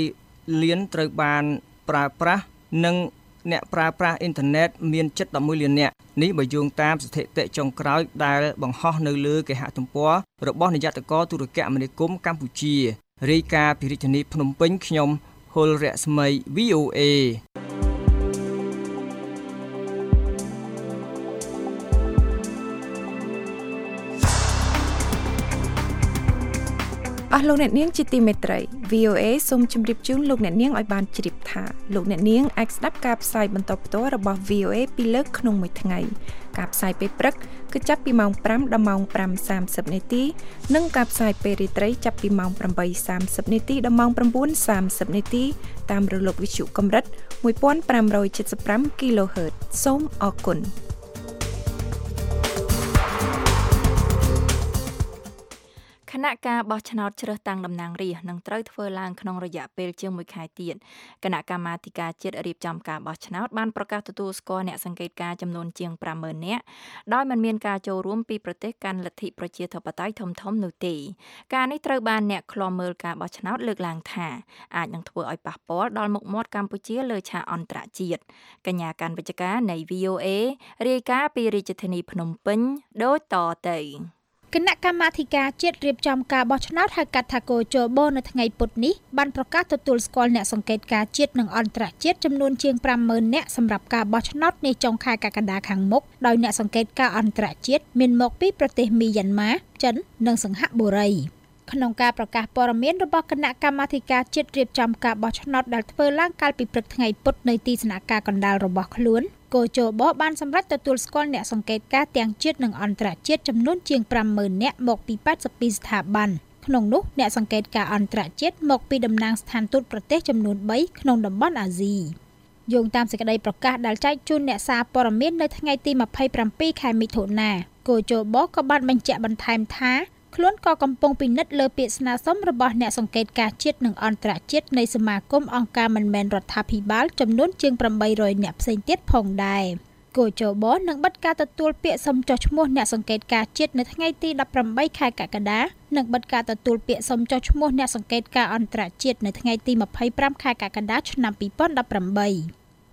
18លានត្រូវបានប្រើប្រាស់និងអ្នកប្រើប្រាស់អ៊ីនធឺណិតមានជិត11លាននាក់នេះបើយោងតាមស្ថិតិចុងក្រោយដែលបង្ហោះនៅលើគេហទំព័ររបស់នាយកទូរគមនាគមន៍កម្ពុជារាយការណ៍ពីរាជធានីភ្នំពេញខ្ញុំហុលរស្មី VOA អស់លោកអ្នកនាងជាទីមេត្រី VOA សូមជម្រាបជូនលោកអ្នកនាងឲ្យបានជ្រាបថាលោកអ្នកនាងអាចស្ដាប់ការផ្សាយបន្តផ្ទាល់របស់ VOA ពីរលើកក្នុងមួយថ្ងៃការផ្សាយពេលព្រឹកគឺចាប់ពីម៉ោង 5 ដល់ម៉ោង 5:30 នាទីនិងការផ្សាយពេលរាត្រីចាប់ពីម៉ោង 8:30 នាទីដល់ម៉ោង 9:30 នាទីតាមរលកវិទ្យុកម្រិត 1575 kHz សូមអរគុណគណៈការបោះឆ្នោតជ្រើសតាំងតំណាងរាស្ត្រនឹងត្រូវធ្វើឡើងក្នុងរយៈពេលជាង1ខែទៀតគណៈកម្មាធិការជាតិរៀបចំការបោះឆ្នោតបានប្រកាសទទួលស្គាល់អ្នកសង្កេតការណ៍ចំនួនជាង 50,000 នាក់ដោយមិនមានការចូលរួមពីប្រទេសកាន់លទ្ធិប្រជាធិបតេយ្យធំៗនោះទេការនេះត្រូវបានអ្នកឃ្លាំមើលការបោះឆ្នោតលើកឡើងថាអាចនឹងធ្វើឲ្យប៉ះពាល់ដល់មុខមាត់កម្ពុជាលើឆាកអន្តរជាតិកញ្ញាកាន់វិជ្ជការនៃ VOA រាយការណ៍ពីរាជធានីភ្នំពេញដូចតទៅគណៈកម្មាធិការជាតិរៀបចំការបោះឆ្នោតហៅកាត់ថាកោជបនៅថ្ងៃពុធនេះបានប្រកាសទទួលស្គាល់អ្នកសង្កេតការណ៍ជាតិនិងអន្តរជាតិចំនួនជាង 50,000 នាក់សម្រាប់ការបោះឆ្នោតនាចុងខែកក្កដាខាងមុខដោយអ្នកសង្កេតការណ៍អន្តរជាតិមានមកពីប្រទេសមីយ៉ាន់ម៉ាចិននិងសិង្ហបុរីក្នុងការប្រកាសព័ត៌មានរបស់គណៈកម្មាធិការជាតិរៀបចំការបោះឆ្នោតដែលធ្វើឡើងកាលពីព្រឹកថ្ងៃពុធនៅទីស្នាក់ការកណ្ដាលរបស់ខ្លួនកោជបបានសម្រេចទទួលស្គាល់អ្នកសង្កេតការណ៍ទាំងជាតិនិងអន្តរជាតិចំនួនជាង 50,000 នាក់មកពី82ស្ថាប័នក្នុងនោះអ្នកសង្កេតការណ៍អន្តរជាតិមកពីតំណាងស្ថានទូតប្រទេសចំនួន3ក្នុងតំបន់អាស៊ីយោងតាមសេចក្តីប្រកាសដែលចែកជូនអ្នកសារព័ត៌មាននៅថ្ងៃទី27ខែមិថុនាកោជបក៏បានបញ្ជាក់បន្ថែមថាខ្លួនក៏កំពុងពិនិត្យលើពាក្យស្នើសុំរបស់អ្នកសង្កេតការណ៍ជាតិនិងអន្តរជាតិនៃសមាគមអង្គការមិនមែនរដ្ឋាភិបាលចំនួនជាង800នាក់ផ្សេងទៀតផងដែរគូជបនឹងបិទការទទួលពាក្យសុំចុះឈ្មោះអ្នកសង្កេតការណ៍ជាតិនៅថ្ងៃទី18ខែកក្កដានិងបិទការទទួលពាក្យសុំចុះឈ្មោះអ្នកសង្កេតការណ៍អន្តរជាតិនៅថ្ងៃទី25ខែកក្កដាឆ្នាំ2018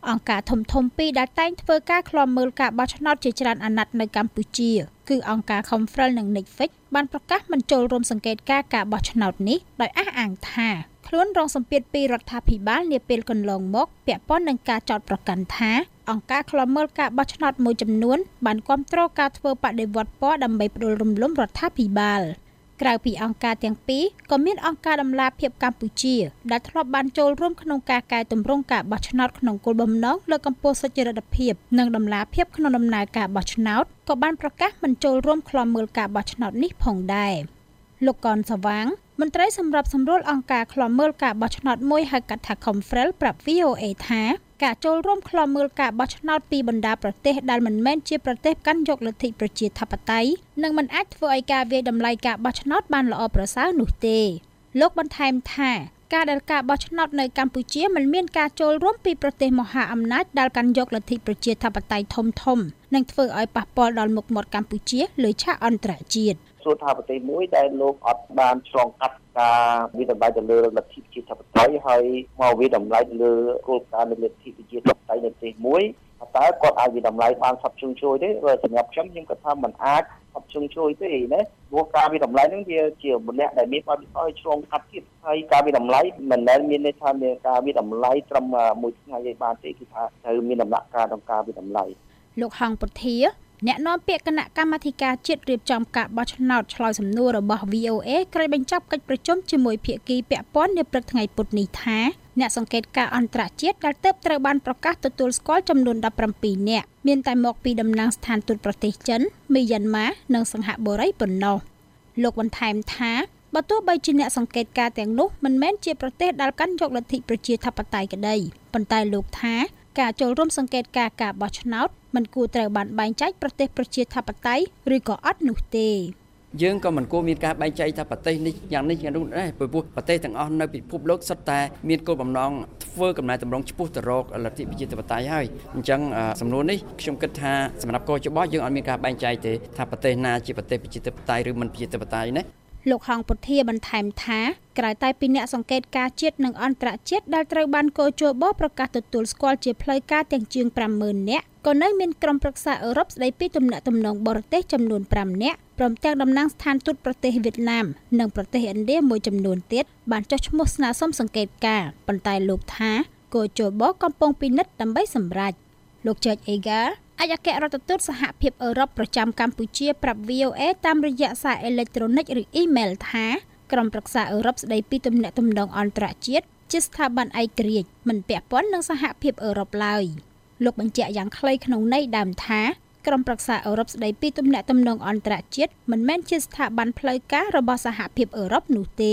អង្គការធំៗពីរដែលតែងធ្វើការឃ្លាំមើលការបោះឆ្នោតជាច្រើនអាណត្តិនៅកម្ពុជាគឺអង្គការ Confrel និង Netflix បានប្រកាសមិនចូលរួមសង្កេតការណ៍ការបោះឆ្នោតនេះដោយអះអាងថាខ្លួនរងសម្ពាធពីរដ្ឋាភិបាលនាពេលកន្លងមកពាក់ព័ន្ធនឹងការចោទប្រកាន់ថាអង្គការឃ្លាំមើលការបោះឆ្នោតមួយចំនួនបានគាំទ្រការធ្វើបដិវត្តពណ៌ដើម្បីផ្ដួលរំលំរដ្ឋាភិបាលក្រៅពីអង្គការទាំងពីរក៏មានអង្គការដំឡាភិបកម្ពុជាដែលធ្លាប់បានចូលរួមក្នុងការកែតម្រង់ការបោះឆ្នោតក្នុងគោលបំណងលើកកម្ពស់សុចរិតភាពនិងដំឡាភិបក្នុងដំណើរការបោះឆ្នោតក៏បានប្រកាសមិនចូលរួមឃ្លាំមើលការបោះឆ្នោតនេះផងដែរលោកកនសវាងមន្ត្រីសម្របសម្រួលអង្គការឃ្លាំមើលការបោះឆ្នោតមួយហៅកាត់ថា Confrel ប្រាប់ VOA ថាការចូលរួមឃ្លាំមើលការបោះឆ្នោតពីបណ្ដាប្រទេសដែលមិនមែនជាប្រទេសកាន់យកលទ្ធិប្រជាធិបតេយ្យនឹងមិនអាចធ្វើឲ្យការវាយតម្លៃការបោះឆ្នោតបានល្អប្រសើរនោះទេលោកបន្ថែមថាការដែលការបោះឆ្នោតនៅកម្ពុជាមិនមានការចូលរួមពីប្រទេសមហាអំណាចដែលកាន់យកលទ្ធិប្រជាធិបតេយ្យធំៗនឹងធ្វើឲ្យប៉ះពាល់ដល់មុខមាត់កម្ពុជាលើឆាកអន្តរជាតិសួរថាប្រទេសមួយដែលលោកអត់បានឆ្លងកាត់ការវិតម្លៃទៅលើលទ្ធិប្រជាធិបតេយ្យហើយមកវិតម្លៃទៅលើគោលការណ៍នៃលទ្ធិប្រជាធិបតេយ្យនៅប្រទេសមួយតើគាត់អាចវិតម្លៃបានសពជុំជួយទេសម្រាប់ខ្ញុំគាត់ថាมันអាចសពជុំជួយទេណាព្រោះការវិតម្លៃហ្នឹងវាជាម្នាក់ដែលមានបទពិសោធន៍ឆ្លងកាត់ទៀតហើយការវិតម្លៃមិនមែនមានន័យថាមានការវិតម្លៃត្រឹមមួយថ្ងៃទេបានទេគឺថាត្រូវមានដំណាក់កាលក្នុងការវិតម្លៃលោកហងពុធាអ្នកនាំពាក្យគណៈកម្មាធិការជាតិរៀបចំការបោះឆ្នោតឆ្លើយសំណួររបស់ VOA ក្រោយបញ្ចប់កិច្ចប្រជុំជាមួយភាគីពាក់ព័ន្ធនាព្រឹកថ្ងៃពុធនេះថាអ្នកសង្កេតការណ៍អន្តរជាតិដែលទើបត្រូវបានប្រកាសទទួលស្គាល់ចំនួន17នាក់មានតែមកពីតំណាងស្ថានទូតប្រទេសចិនមីយ៉ាន់ម៉ានិងសិង្ហបុរីប៉ុណ្ណោះលោកបន្ថែមថាបើទោះបីជាអ្នកសង្កេតការណ៍ទាំងនោះមិនមែនជាប្រទេសដែលកាន់យកលទ្ធិប្រជាធិបតេយ្យក្តីប៉ុន្តែលោកថាការចូលរួមសង្កេតការណ៍ការបោះឆ្នោតមិនគួរត្រូវបានបែងចែកប្រទេសប្រជាធិបតេយ្យឬក៏អត់នោះទេយើងក៏មិនគួរមានការបែងចែកថាប្រទេសនេះយ៉ាងនេះយ៉ាងនោះដែរព្រោះប្រទេសទាំងអស់នៅពិភពលោកសុទ្ធតែមានគោលបំណងធ្វើកំណែតម្រង់ឆ្ពោះទៅរកលទ្ធិប្រជាធិបតេយ្យហើយអញ្ចឹងសំណួរនេះខ្ញុំគិតថាសម្រាប់កោជបយើងអត់មានការបែងចែកទេថាប្រទេសណាជាប្រទេសប្រជាធិបតេយ្យឬមិនប្រជាធិបតេយ្យណាលោកហងពុធាបន្ថែមថាក្រៅតែពីអ្នកសង្កេតការណ៍ជាតិនិងអន្តរជាតិដែលត្រូវបានកោជបប្រកាសទទួលស្គាល់ជាផ្លូវការទាំងជាង 50,000 នាក់ក៏នៅមានក្រុមប្រឹក្សាអឺរ៉ុបស្ដីពីទំនាក់ទំនងបរទេសចំនួន5នាក់ព្រមទាំងតំណាងស្ថានទូតប្រទេសវៀតណាមនិងប្រទេសឥណ្ឌាមួយចំនួនទៀតបានចុះឈ្មោះស្នើសុំសង្កេតការណ៍ប៉ុន្តែលោកថាកោជបកំពុងពិនិត្យដើម្បីសម្រេចលោក George Eger អគ្គរដ្ឋទូតសហភាពអឺរ៉ុបប្រចាំកម្ពុជាប្រាប់ VOA តាមរយៈសារអេឡិចត្រូនិកឬអ៊ីមែលថាក្រុមប្រឹក្សាអឺរ៉ុបស្ដីពីទំនាក់ទំនងអន្តរជាតិជាស្ថាប័នឯករាជ្យមិនពាក់ព័ន្ធនឹងសហភាពអឺរ៉ុបឡើយលោកបញ្ជាក់យ៉ាងខ្លីក្នុងន័យដើមថាក្រុមប្រឹក្សាអឺរ៉ុបស្ដីពីទំនាក់ទំនងអន្តរជាតិមិនមែនជាស្ថាប័នផ្លូវការរបស់សហភាពអឺរ៉ុបនោះទេ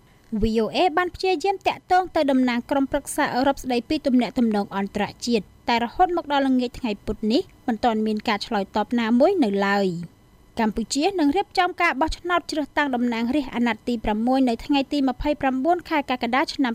VOA បានព្យាយាមតាក់ទងទៅតំណាងក្រុមប្រឹក្សាអឺរ៉ុបស្ដីពីទំនាក់ទំនងអន្តរជាតិតែរហូតមកដល់ល្ងាចថ្ងៃពុធនេះមិនទាន់មានការឆ្លើយតបណាមួយនៅឡើយកម្ពុជានឹងរៀបចំការបោះឆ្នោតជ្រើសតាំងតំណាងរាស្ត្រអាណត្តិទី6នៅថ្ងៃទី29ខែកក្កដាឆ្នាំ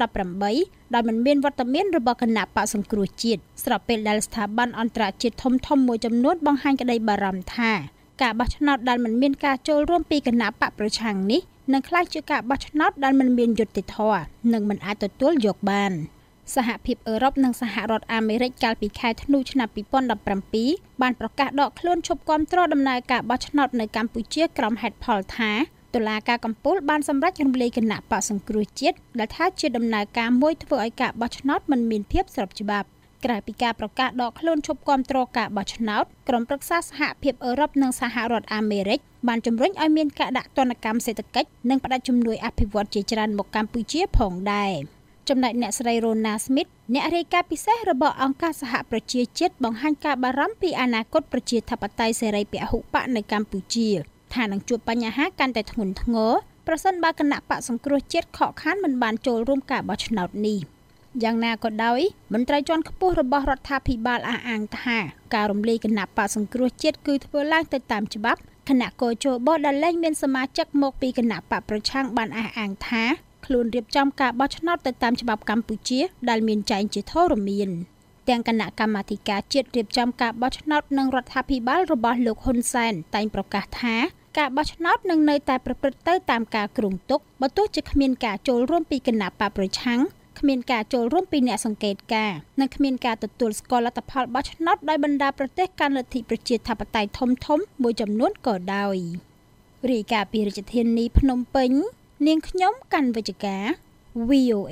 2018ដោយមិនមានវត្តមានរបស់គណៈបក្សសង្គ្រោះជាតិស្របពេលដែលស្ថាប័នអន្តរជាតិធំៗមួយចំនួនបង្ហាញក្តីបារម្ភថាការបោះឆ្នោតដែលមិនមានការចូលរួមពីគណៈបកប្រឆាំងនេះនឹងក្លាយជាការបោះឆ្នោតដែលមិនមានយុត្តិធម៌និងមិនអាចទទួលយកបានសហភាពអឺរ៉ុបនិងសហរដ្ឋអាមេរិកកាលពីខែធ្នូឆ្នាំ2017បានប្រកាសដកខ្លួនឈប់គាំទ្រដំណើរការបោះឆ្នោតនៅកម្ពុជាក្រុមហេតុផលថាតុលាការកំពូលបានសម្រេចរំលាយគណៈបក្សសង្គ្រោះជាតិដែលថាជាដំណើរការមួយធ្វើឲ្យការបោះឆ្នោតមិនមានភាពស្របច្បាប់ក្រៅពីការប្រកាសដកខ្លួនឈប់គាំទ្រការបោះឆ្នោតក្រុមប្រឹក្សាសហភាពអឺរ៉ុបនិងសហរដ្ឋអាមេរិកបានជំរុញឲ្យមានការដាក់ទណ្ឌកម្មសេដ្ឋកិច្ចនិងផ្តាច់ជំនួយអភិវឌ្ឍជាច្រើនមកកម្ពុជាផងដែរចំណែកអ្នកស្រី Rona Smith អ្នករាយការណ៍ពិសេសរបស់អង្គការសហប្រជាជាតិបង្ហាញការបារម្ភពីអនាគតប្រជាធិបតេយ្យសេរីពហុបកនៅកម្ពុជាថានឹងជួបបញ្ហាកាន់តែធ្ងន់ធ្ងរប្រសិនបើគណៈបក្សសង្គ្រោះជាតិខកខានមិនបានចូលរួមការបោះឆ្នោតនេះយ៉ាងណាក៏ដោយមន្ត្រីជាន់ខ្ពស់របស់រដ្ឋាភិបាលអះអាងថាការរំលាយគណៈបក្សសង្គ្រោះជាតិគឺធ្វើឡើងទៅតាមច្បាប់គណៈកោជបដែលលែងមានសមាជិកមកពីគណៈបកប្រឆាំងបានអះអាងថាខ្លួនរៀបចំការបោះឆ្នោតទៅតាមច្បាប់កម្ពុជាដែលមានចែងជាធរមានទាំងគណៈកម្មាធិការជាតិរៀបចំការបោះឆ្នោតនិងរដ្ឋាភិបាលរបស់លោកហ៊ុនសែនតែងប្រកាសថាការបោះឆ្នោតនឹងនៅតែប្រព្រឹត្តទៅតាមការគ្រោងទុកបើទោះជាគ្មានការចូលរួមពីគណៈបកប្រឆាំងគ្មានការចូលរួមពីអ្នកសង្កេតការណ៍និងគ្មានការទទួលស្គាល់លទ្ធផលបោះឆ្នោតដោយបណ្ដាប្រទេសកាន់លទ្ធិប្រជាធិបតេយ្យធំៗមួយចំនួនក៏ដោយរាយការណ៍ពីរាជធានីភ្នំពេញនាងខ្ញុំកាន់វិជ្ជការ VOA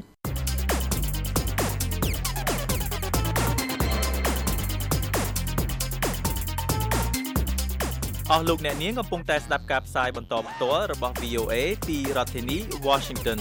អស់លោកអ្នកនាងកំពុងតែស្ដាប់ការផ្សាយបន្តផ្ទាល់របស់ VOA ពីរដ្ឋធានី Washington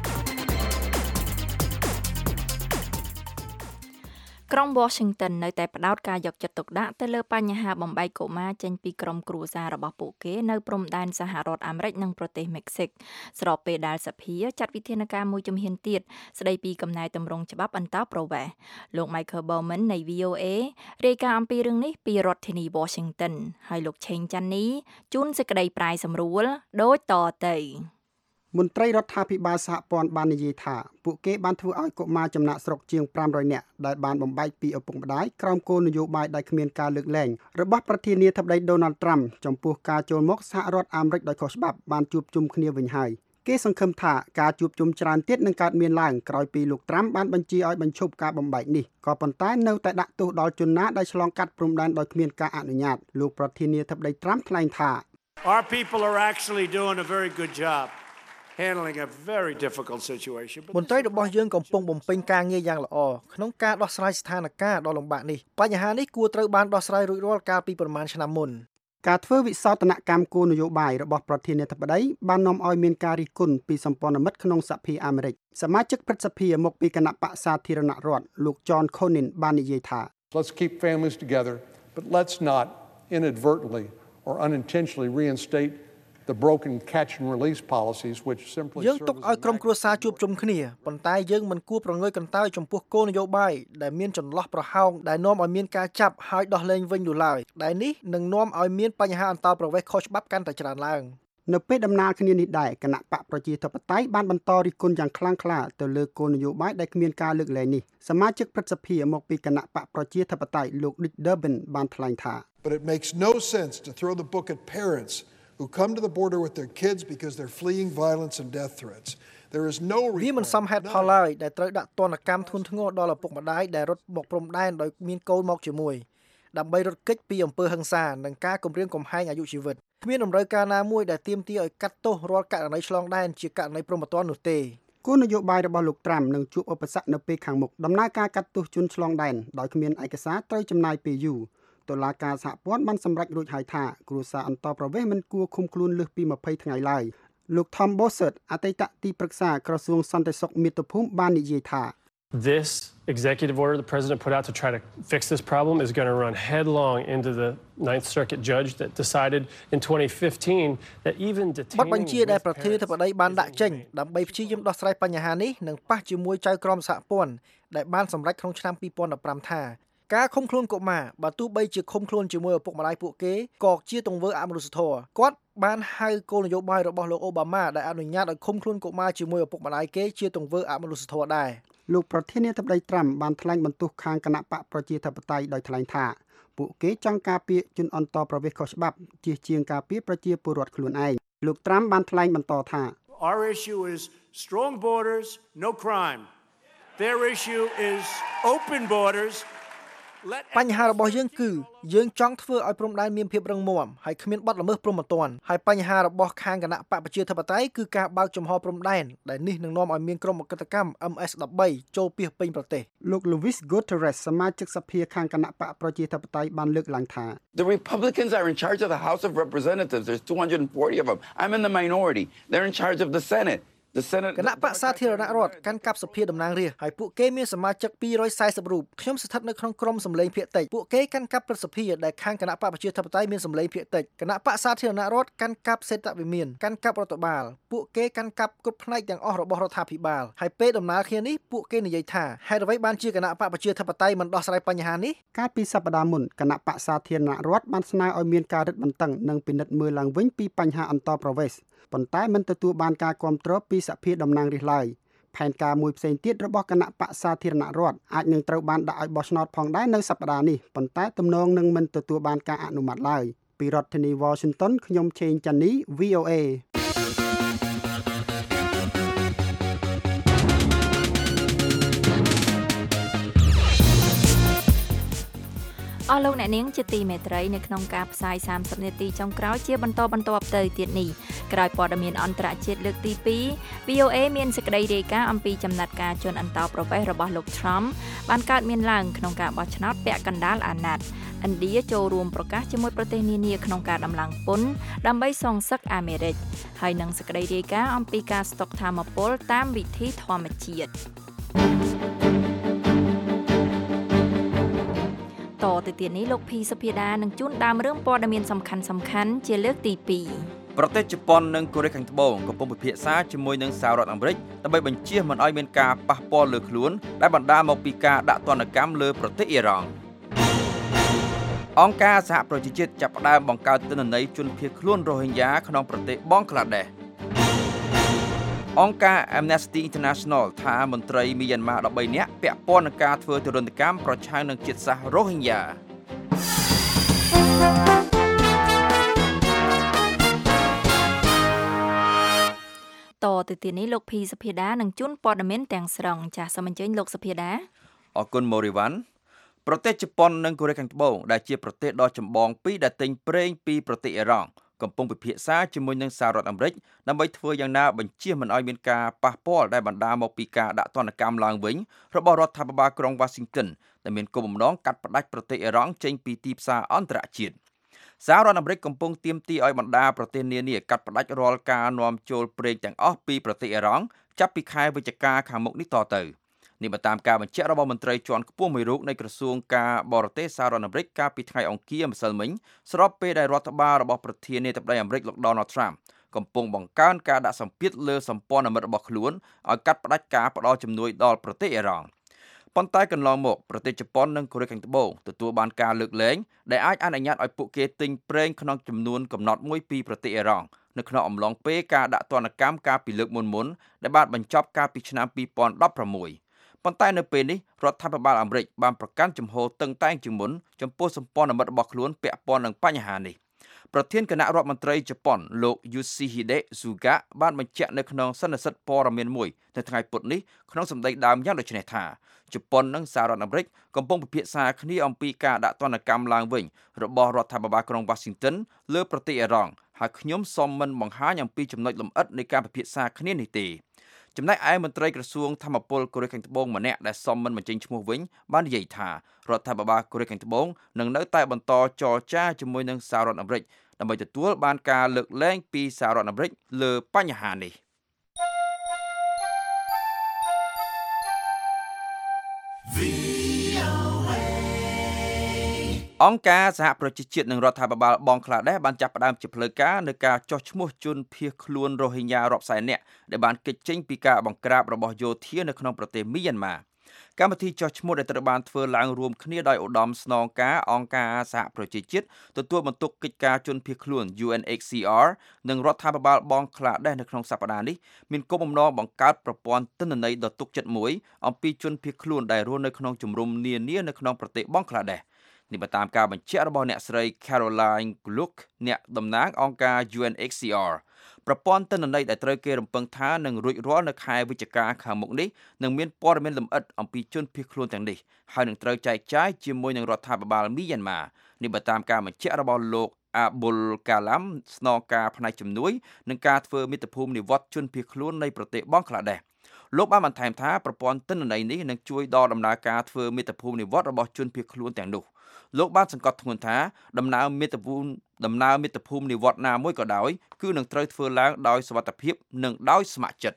ក្រុង Washington នៅតែផ្ដោតការយកចិត្តទុកដាក់ទៅលើបញ្ហាបំបែកកុមារចេញពីក្រុមគ្រួសាររបស់ពួកគេនៅព្រំដែនសហរដ្ឋអាមេរិកនិងប្រទេសមេក្សិកស្របពេលដែលសភាចាត់វិធានការមួយជំហានទៀតស្ដីពីកំណែទម្រង់ច្បាប់អន្តោប្រវេសន៍លោក Michael Bowman នៃ VOA រាយការណ៍អំពីរឿងនេះពីរដ្ឋធានី Washington ហើយលោក ឆេង ចាន់នីជូនសេចក្តីប្រាយសម្រួលដូចតទៅមន្ត្រីរដ្ឋាភិបាលសហព័ន្ធបាននិយាយថាពួកគេបានធ្វើឲ្យកុមារចំណាក់ស្រុកជាង500នាក់ដែលបានបំបែកពីឪពុកម្ដាយក្រោមគោលនយោបាយដែលគ្មានការលើកលែងរបស់ប្រធានាធិបតី Donald Trump ចំពោះការចូលមកសហរដ្ឋអាមេរិកដោយខុសច្បាប់បានជួបជុំគ្នាវិញហើយគេសង្ឃឹមថាការជួបជុំច្រើនទៀតនឹងកើតមានឡើងក្រោយពីលោក Trump បានបញ្ជាឲ្យបញ្ឈប់ការបំបែកនេះក៏ប៉ុន្តែនៅតែដាក់ទោសដល់ជនណាដែលឆ្លងកាត់ព្រំដែនដោយគ្មានការអនុញ្ញាតលោកប្រធានាធិបតី Trump ថ្លែងថា Our people are actually doing a very good job handling a very difficult situation មន្ត្រីរបស់យើងកំពុងបំពេញការងារយ៉ាងល្អក្នុងការដោះស្រាយស្ថានភាពដ៏លំបាកនេះបញ្ហានេះគួរត្រូវបានដោះស្រាយរួចរាល់កាលពីប្រមាណឆ្នាំមុនការធ្វើវិសោធនកម្មគោលនយោបាយរបស់ប្រធានាធិបតីបាននាំឲ្យមានការរិះគន់ពីសម្ព័ន្ធមិត្តក្នុងសភាអាមេរិកសមាជិកព្រឹទ្ធសភាមកពីគណៈបក្សសាធារណរដ្ឋលោក John Cornyn បាននិយាយថា Let's keep families together but let's not inadvertently or unintentionally reinstate the broken catch and release policies which simply យើងទុកឲ្យក្រុមគ្រួសារជួបជុំគ្នាប៉ុន្តែយើងមិនគួរប្រងើយកន្តើយចំពោះគោលនយោបាយដែលមានចន្លោះប្រហោងដែលនាំឲ្យមានការចាប់ហើយដោះលែងវិញនោះឡើយដែលនេះនឹងនាំឲ្យមានបញ្ហាអន្តោប្រវេសន៍ខុសច្បាប់កាន់តែច្រើនឡើងនៅពេលដំណើរគ្នានេះដែរគណៈបកប្រជាធិបតេយ្យបានបន្តរិះគន់យ៉ាងខ្លាំងក្លាទៅលើគោលនយោបាយដែលគ្មានការលើកលែងនេះសមាជិកព្រឹទ្ធសភាមកពីគណៈបកប្រជាធិបតេយ្យលោក Dick Durbin បានថ្លែងថា But it makes no sense to throw the book at parents who come to the border with their kids because they're fleeing violence and death threats. There is no reason វាមិនសមហេតុផលឡើយដែលត្រូវដាក់ទណ្ឌកម្មធ្ងន់ធ្ងរដល់ឪពុកម្ដាយដែលរត់មកព្រំដែនដោយមានកូនមកជាមួយដើម្បីរត់គេចពីអំពើហិង្សានិងការគំរាមកំហែងអាយុជីវិតគ្មានតម្រូវការណាមួយដែលទាមទារឲ្យកាត់ទោសរាល់ករណីឆ្លងដែនជាករណីព្រហ្មទណ្ឌនោះទេគោលនយោបាយរបស់លោក Trump នឹងជួបឧបសគ្គនៅពេលខាងមុខដំណើរការកាត់ទោសជនឆ្លងដែនដោយគ្មានឯកសារត្រូវចំណាយពេលយូរតុលាការសហព័ន្ធបានសម្រេចរួចហើយថាគ្រួសារអន្តោប្រវេសន៍មិនគួរឃុំខ្លួនលើសពី20ថ្ងៃឡើយលោក Tom Bossert អតីតទីប្រឹក្សាក្រសួងសន្តិសុខមាតុភូមិបាននិយាយថា This executive order the president put out to try to fix this problem is going to run headlong into the Ninth Circuit judge that decided in 2015 that even detaining បទបញ្ជាដែលប្រធានាធិបតីបានដាក់ចេញដើម្បីព្យាយាមដោះស្រាយបញ្ហានេះនឹងប៉ះជាមួយចៅក្រមសហព័ន្ធដែលបានសម្រេចក្នុងឆ្នាំ2015ថាការឃុំខ្លួនកុមារបើទោះបីជាឃុំខ្លួនជាមួយឪពុកម្ដាយពួកគេក៏ជាទង្វើអមនុស្សធម៌គាត់បានហៅគោលនយោបាយរបស់លោកអូបាម៉ាដែលអនុញ្ញាតឲ្យឃុំខ្លួនកុមារជាមួយឪពុកម្ដាយគេជាទង្វើអមនុស្សធម៌ដែរលោកប្រធានាធិបតី Trump បានថ្លែងបន្ទោសខាងគណៈបកប្រជាធិបតេយ្យដោយថ្លែងថាពួកគេចង់ការពារជនអន្តោប្រវេសន៍ខុសច្បាប់ជាជាងការពារប្រជាពលរដ្ឋខ្លួនឯងលោក Trump បានថ្លែងបន្តថា Our issue is strong borders no crime Their issue is open bordersបញ្ហារបស់យើងគឺយើងចង់ធ្វើឲ្យព្រំដែនមានភាពរឹងមាំហើយគ្មានបទល្មើសព្រហ្មទណ្ឌហើយបញ្ហារបស់ខាងគណៈបកប្រជាធិបតេយ្យគឺការបើកចំហព្រំដែនដែលនេះនឹងនាំឲ្យមានក្រុមអក្រិតកម្ម MS-13 ចូលពាសពេញប្រទេសលោក Luis Gutierrez សមាជិកសភាខាងគណៈបកប្រជាធិបតេយ្យបានលើកឡើងថា The Republicans are in charge of the House of Representatives. There's 240 of them. I'm in the minority. They're in charge of the Senate. គណៈបក្សសាធារណរដ្ឋកាន់កាប់សភាតំណាងរាស្ត្រហើយពួកគេមានសមាជិក240រូបខ្ញុំស្ថិតនៅក្នុងក្រុមសម្លេងភាគតិចពួកគេកាន់កាប់ព្រឹទ្ធសភាដែលខាងគណៈបកប្រជាធិបតេយ្យមានសម្លេងភាគតិចគណៈបក្សសាធារណរដ្ឋកាន់កាប់សេដ្ឋវិមានកាន់កាប់រដ្ឋបាលពួកគេកាន់កាប់គ្រប់ផ្នែកទាំងអស់របស់រដ្ឋាភិបាលហើយពេលដំណើរគ្នានេះពួកគេនិយាយថាហេតុអ្វីបានជាគណៈបកប្រជាធិបតេយ្យមិនដោះស្រាយបញ្ហានេះកាលពីសប្តាហ៍មុនគណៈបក្សសាធារណរដ្ឋបានស្នើឲ្យមានការរឹតបន្តឹងនិងពិនិត្យមើលឡើងវិញពីបញ្ហាអន្តោប្រវេសន៍ប៉ុន្តែមិនទទួលបានការគាំទ្រពីសភាតំណាងរាស្ត្រឡើយផែនការមួយផ្សេងទៀតរបស់គណៈបក្សសាធារណរដ្ឋអាចនឹងត្រូវបានដាក់ឲ្យបោះឆ្នោតផងដែរនៅសប្តាហ៍នេះប៉ុន្តែទំនងនឹងមិនទទួលបានការអនុម័តឡើយពីរដ្ឋធានី Washington ខ្ញុំឆេង ចាន់នី VOA អស់លោកអ្នកនាងជាទីមេត្រីនៅក្នុងការផ្សាយ30នាទីចុងក្រោយជាបន្តទៅទៀតនេះក្រោយព័ត៌មានអន្តរជាតិលើកទី2 VOA មានសេចក្តីរាយការណ៍អំពីចំណាត់ការជន់អន្តោប្រវេសន៍របស់លោក Trump បានកើតមានឡើងក្នុងការបោះឆ្នោតពាក់កណ្ដាលអាណត្តិឥណ្ឌាចូលរួមប្រកាសជាមួយប្រទេសនានាក្នុងការដំឡើងពន្ធដើម្បីសងសឹកអាមេរិកហើយនឹងសេចក្តីរាយការណ៍អំពីការស្តុកថាមពលតាមវិធីធម្មជាតិតទៅទៀតនេះលោកភីសុភាដានឹងជួនដើមរឿងព័ត៌មានសំខាន់ជាលើកទី2 ប្រទេសជប៉ុននិងកូរ៉េខាងត្បូងកំពុងពិភាក្សាជាមួយនឹងសហរដ្ឋអាមេរិកដើម្បីបញ្ជាមិនឲ្យមានការប៉ះពាល់លើខ្លួនដែលបណ្ដាលមកពីការដាក់ទណ្ឌកម្មលើប្រទេសអ៊ីរ៉ង់អង្គការសហប្រជាជាតិចាប់ផ្ដើមបង្កើតទិន្នន័យជនភៀសខ្លួនរ៉ូហិញយ៉ាក្នុងប្រទេសបង់ក្លាដេសអង្គការ Amnesty International ថាមន្ត្រីមីយ៉ាន់ម៉ា13នាក់ពាក់ព័ន្ធនឹងការធ្វើទរណកម្មប្រឆាំងនឹងជាតិសាសន៍រ៉ូហិញយ៉ាតទៅទៀតនេះលោកភីសុភាដានឹងជួនព័ត៌មានទាំងស្រុងចាសសូមអញ្ជើញលោកសុភាដាអរគុណម៉ូរីវ៉ាន់ប្រទេសជប៉ុននិងកូរ៉េខាងត្បូងដែលជាប្រទេសដ៏ចម្បងពីរដែលទិញប្រេងពីប្រទេសអ៊ីរ៉ង់កំពុងពិភាក្សាជាមួយនឹងសហរដ្ឋអាមេរិកដើម្បីធ្វើយ៉ាងណាបញ្ជាមិនឲ្យមានការប៉ះពាល់ដែលបណ្ដាលមកពីការដាក់ទណ្ឌកម្មឡើងវិញរបស់រដ្ឋាភិបាលក្រុង Washington ដែលមានគោលបំណងកាត់ផ្តាច់ប្រទេសអ៊ីរ៉ង់ចេញពីទីផ្សារអន្តរជាតិសហរដ្ឋអាមេរិកកំពុងទាមទារឲ្យបណ្ដាប្រទេសនានាកាត់ផ្តាច់រាល់ការនាំចូលប្រេងទាំងអស់ពីប្រទេសអ៊ីរ៉ង់ចាប់ពីខែវិច្ឆិកាខាងមុខនេះតទៅនេះបើតាមការបញ្ជាក់របស់មន្ត្រីជាន់ខ្ពស់មួយរូបនៃក្រសួងការបរទេសសហរដ្ឋអាមេរិកកាលពីថ្ងៃអង្គារម្សិលមិញស្របពេលដែលរដ្ឋបាលរបស់ប្រធានាធិបតីអាមេរិកលោក Donald Trump កំពុងបង្កើនការដាក់សម្ពាធលើសម្ព័ន្ធមិត្តរបស់ខ្លួនឲ្យកាត់ផ្តាច់ការផ្តល់ជំនួយដល់ប្រទេសអ៊ីរ៉ង់ប៉ុន្តែកន្លងមកប្រទេសជប៉ុននិងកូរ៉េខាងត្បូងទទួលបានការលើកលែងដែលអាចអនុញ្ញាតឲ្យពួកគេទិញប្រេងក្នុងចំនួនកំណត់មួយពីប្រទេសអ៊ីរ៉ង់នៅក្នុងអំឡុងពេលការដាក់ទណ្ឌកម្មកាលពីលើកមុនដែលបានបញ្ចប់កាលពីឆ្នាំ2016ប៉ុន្តែនៅពេលនេះរដ្ឋាភិបាលអាមេរិកបានប្រកាន់ជំហរតឹងតែងជាងមុនចំពោះសម្ព័ន្ធមិត្តរបស់ខ្លួនពាក់ព័ន្ធនឹងបញ្ហានេះប្រធានគណៈរដ្ឋមន្ត្រីជប៉ុនលោក Yoshihide Suga បានបញ្ជាក់នៅក្នុងសន្និសីទព័ត៌មានមួយនៅថ្ងៃពុធនេះក្នុងសម្ដីដើមយ៉ាងដូចនេះថាជប៉ុននិងសហរដ្ឋអាមេរិកកំពុងពិភាក្សាគ្នាអំពីការដាក់ទណ្ឌកម្មឡើងវិញរបស់រដ្ឋាភិបាលក្រុង Washington លើប្រទេសអ៊ីរ៉ង់ហើយខ្ញុំសូមមិនបង្ហាញអំពីចំណុចលម្អិតនៃការពិភាក្សាគ្នានេះទេចំណែកឯមន្ត្រីក្រសួងធម្មពលកូរ៉េខាងត្បូងម្នាក់ដែលសមមិនបញ្ចេញឈ្មោះវិញបាននិយាយថារដ្ឋាភិបាលកូរ៉េខាងត្បូងនឹងនៅតែបន្តចរចាជាមួយនឹងសហរដ្ឋអាមេរិកដើម្បីទទួលបានការលើកលែងពីសហរដ្ឋអាមេរិកលើបញ្ហានេះអង្គការសហប្រជាជាតិនិងរដ្ឋាភិបាលបង់ក្លាដេសបានចាប់ផ្ដើមជាផ្លូវការនៅការចុះឈ្មោះជនភៀសខ្លួនរ៉ូហិញយ៉ារាប់សែននាក់ដែលបានគេចចេញពីការបង្ក្រាបរបស់យោធានៅក្នុងប្រទេសមីយ៉ាន់ម៉ាកម្មវិធីចុះឈ្មោះដែលត្រូវបានធ្វើឡើងរួមគ្នាដោយឧត្តមស្នងការអង្គការសហប្រជាជាតិទទួលបន្ទុកកិច្ចការជនភៀសខ្លួន UNHCR និងរដ្ឋាភិបាលបង់ក្លាដេសនៅក្នុងសប្តាហ៍នេះមានគោលបំណងបង្កើតប្រព័ន្ធទិន្នន័យដ៏ទុកចិត្តមួយអំពីជនភៀសខ្លួនដែលរស់នៅក្នុងជំរំនានានៅក្នុងប្រទេសបង់ក្លាដេសនេះបើតាមការបញ្ជាក់របស់អ្នកស្រី Caroline Gluck អ្នកតំណាងអង្គការ UNHCR ប្រព័ន្ធទិន្នន័យដែលត្រូវគេរំពឹងថានឹងរួចរាល់នៅខែវិច្ឆិកាខាងមុខនេះនឹងមានព័ត៌មានលម្អិតអំពីជនភៀសខ្លួនទាំងនេះហើយនឹងត្រូវចែកចាយជាមួយនឹងរដ្ឋាភិបាលមីយ៉ាន់ម៉ានេះបើតាមការបញ្ជាក់របស់លោក Abul Kalam ស្នងការផ្នែកជំនួយនឹងការធ្វើមាតុភូមិនិវត្តជនភៀសខ្លួននៃប្រទេសបង់ក្លាដេសលោកបានបន្ថែមថាប្រព័ន្ធទិន្នន័យនេះនឹងជួយដល់ដំណើរការធ្វើមាតុភូមិនិវត្តរបស់ជនភៀសខ្លួនទាំងនោះលោកបានសង្កត់ធ្ងន់ថាដំណើរមាតុភូមិនិវត្តណាមួយក៏ដោយគឺនឹងត្រូវធ្វើឡើងដោយសុវត្ថិភាពនិងដោយស្ម័គ្រចិត្ត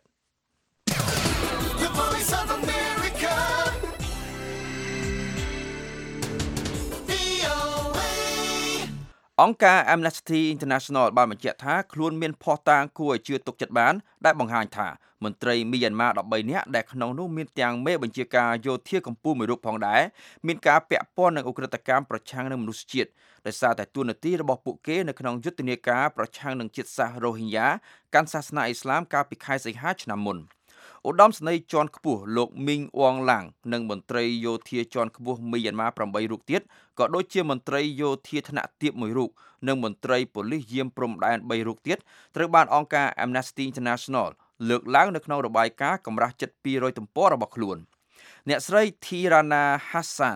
អង្គការ Amnesty International បានបញ្ជាក់ថាខ្លួនមានភស្តុតាងគួរឲ្យជឿទុកចិត្តបានដែលបង្ហាញថាមន្ត្រីមីយ៉ាន់ម៉ា13នាក់ដែលក្នុងនោះមានទាំងមេបញ្ជាការយោធាកម្ពុជាមួយរូបផងដែរមានការពាក់ព័ន្ធនឹងឧក្រិដ្ឋកម្មប្រឆាំងនឹងមនុស្សជាតិដោយសារតែទួនាទីរបស់ពួកគេនៅក្នុងយុទ្ធនាការប្រឆាំងនឹងជាតិសាសន៍រ៉ូហិញយ៉ាកាន់សាសនាអ៊ីស្លាមកាលពីខែសីហាឆ្នាំមុនឧត្តមសេនីយ៍ជាន់ខ្ពស់លោកមីងអ៊ុងឡាំងនិងមន្ត្រីយោធាជាន់ខ្ពស់មីយ៉ាន់ម៉ា8រូបទៀតក៏ដូចជាមន្ត្រីយោធាថ្នាក់ទាបមួយរូបនិងមន្ត្រីប៉ូលីសយាមព្រំដែន3រូបទៀតត្រូវបានអង្គការ Amnesty International លើកឡើងនៅក្នុងរបាយការណ៍កម្រាស់ជិត200ទំព័ររបស់ខ្លួនអ្នកស្រី Tirana Hassan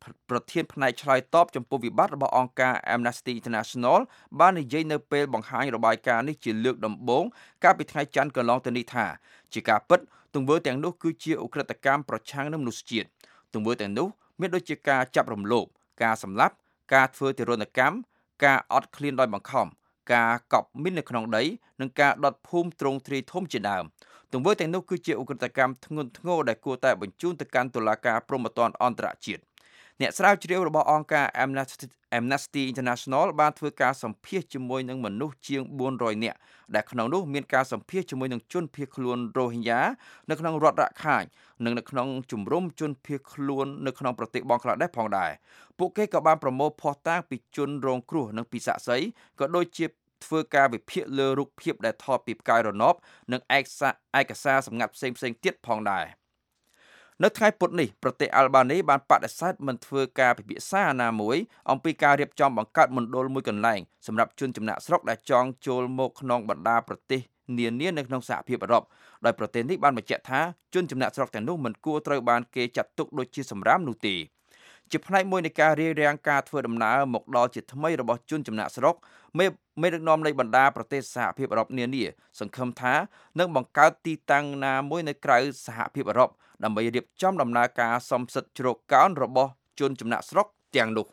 ប្រធានផ្នែកឆ្លើយតបចំពោះវិបត្តិរបស់អង្គការ Amnesty International បាននិយាយនៅពេលបង្ហាញរបាយការណ៍នេះជាលើកដំបូងកាលពីថ្ងៃច័ន្ទកន្លងទៅនេះថាជាការពិតទង្វើទាំងនោះគឺជាឧក្រិដ្ឋកម្មប្រឆាំងនឹងមនុស្សជាតិទង្វើទាំងនោះមានដូចជាការចាប់រំលោភការសម្លាប់ការធ្វើទារុណកម្មការអត់ឃ្លានដោយបង្ខំការកប់មីននៅក្នុងដីនិងការដុតភូមិទ្រង់ទ្រាយធំជាដើមទង្វើទាំងនោះគឺជាឧក្រិដ្ឋកម្មធ្ងន់ធ្ងរដែលគួរតែបញ្ជូនទៅកាន់តុលាការព្រហ្មទណ្ឌអន្តរជាតិអ្នកស្រាវជ្រាវរបស់អង្គការ Amnesty International បានធ្វើការសម្ភាសជាមួយនឹងមនុស្សជាង400នាក់ដែលក្នុងនោះមានការសម្ភាសជាមួយនឹងជនភៀសខ្លួនរ៉ូហិញ៉ានៅក្នុងរដ្ឋរ៉ាខាញនិងនៅក្នុងជំរំជនភៀសខ្លួននៅក្នុងប្រទេសបង់ក្លាដេសផងដែរពួកគេក៏បានប្រមូលភស្តុតាងពីជនរងគ្រោះនិងពីសាក្សីក៏ដូចជាធ្វើការវិភាគលើរូបភាពដែលថតពីផ្កាយរណបនិងឯកសារសម្ងាត់ផ្សេងៗទៀតផងដែរនៅថ្ងៃពុធនេះប្រទេសអាល់បានីបានបដិសេធមិនធ្វើការពិភាក្សាណាមួយអំពីការរៀបចំបង្កើតមណ្ឌលមួយកន្លែងសម្រាប់ជនចំណាក់ស្រុកដែលចង់ចូលមកក្នុងបណ្ដាប្រទេសនានានៅក្នុងសហភាពអឺរ៉ុបដោយប្រទេសនេះបានបញ្ជាក់ថាជនចំណាក់ស្រុកទាំងនោះមិនគួរត្រូវបានគេចាត់ទុកដូចជាសម្រាមនោះទេជាផ្នែកមួយនៃការរារាំងការធ្វើដំណើរមកដល់ជាថ្មីរបស់ជនចំណាក់ស្រុកមេដឹកនាំនៃបណ្ដាប្រទេសសហភាពអឺរ៉ុបនានាសង្ឃឹមថានឹងបង្កើតទីតាំងណាមួយនៅក្រៅសហភាពអឺរ៉ុបដើម្បីរៀបចំដំណើរការសំសិទ្ធជ្រកកោនរបស់ជនចំណាក់ស្រុកទាំងនោះ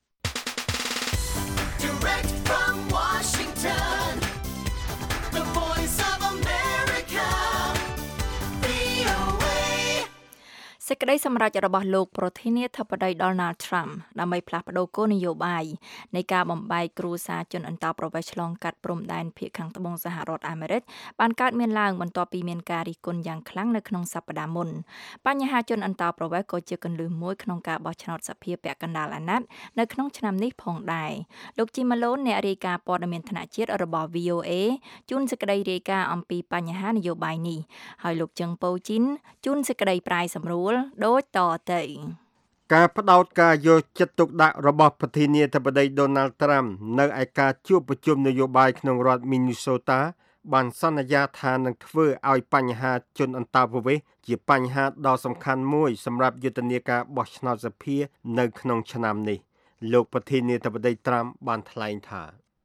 Direct from Washington, the voice of America, VOA. សេចក្តីសម្រេចរបស់លោកប្រធានាធិបតី Donald Trump ដើម្បីផ្លាស់ប្តូរគោលនយោបាយនៃការបំបែកគ្រួសារជនអន្តោប្រវេសន៍ឆ្លងកាត់ព្រំដែនភាគខាងត្បូងសហរដ្ឋអាមេរិកបានកើតមានឡើងបន្ទាប់ពីមានការរិះគន់យ៉ាងខ្លាំងនៅក្នុងសប្តាហ៍មុនបញ្ហាជនអន្តោប្រវេសន៍ក៏ជាគន្លឹះមួយក្នុងការបោះឆ្នោតសភាពាក់កណ្ដាលអាណត្តិនៅក្នុងឆ្នាំនេះផងដែរលោកជីម៉ាឡូនអ្នករាយការណ៍ព័ត៌មានថ្នាក់ជាតិរបស់ VOA ជូនសេចក្តីរាយការណ៍អំពីបញ្ហានយោបាយនេះហើយលោកជឹងប៉ូជីនជូនសេចក្តីប្រាយសម្រួលដូចតទៅការផ្ដោតការយកចិត្តទុកដាក់របស់ប្រធានាធិបតី Donald Trump នៅឯការជួបប្រជុំនយោបាយក្នុងរដ្ឋ Minnesota បានសន្យាថានឹងធ្វើឲ្យបញ្ហាជនអន្តោប្រវេសន៍ជាបញ្ហាដ៏សំខាន់មួយសម្រាប់យុទ្ធនាការបោះឆ្នោតសភានៅក្នុងឆ្នាំនេះលោកប្រធានាធិបតី Trump បានថ្លែងថា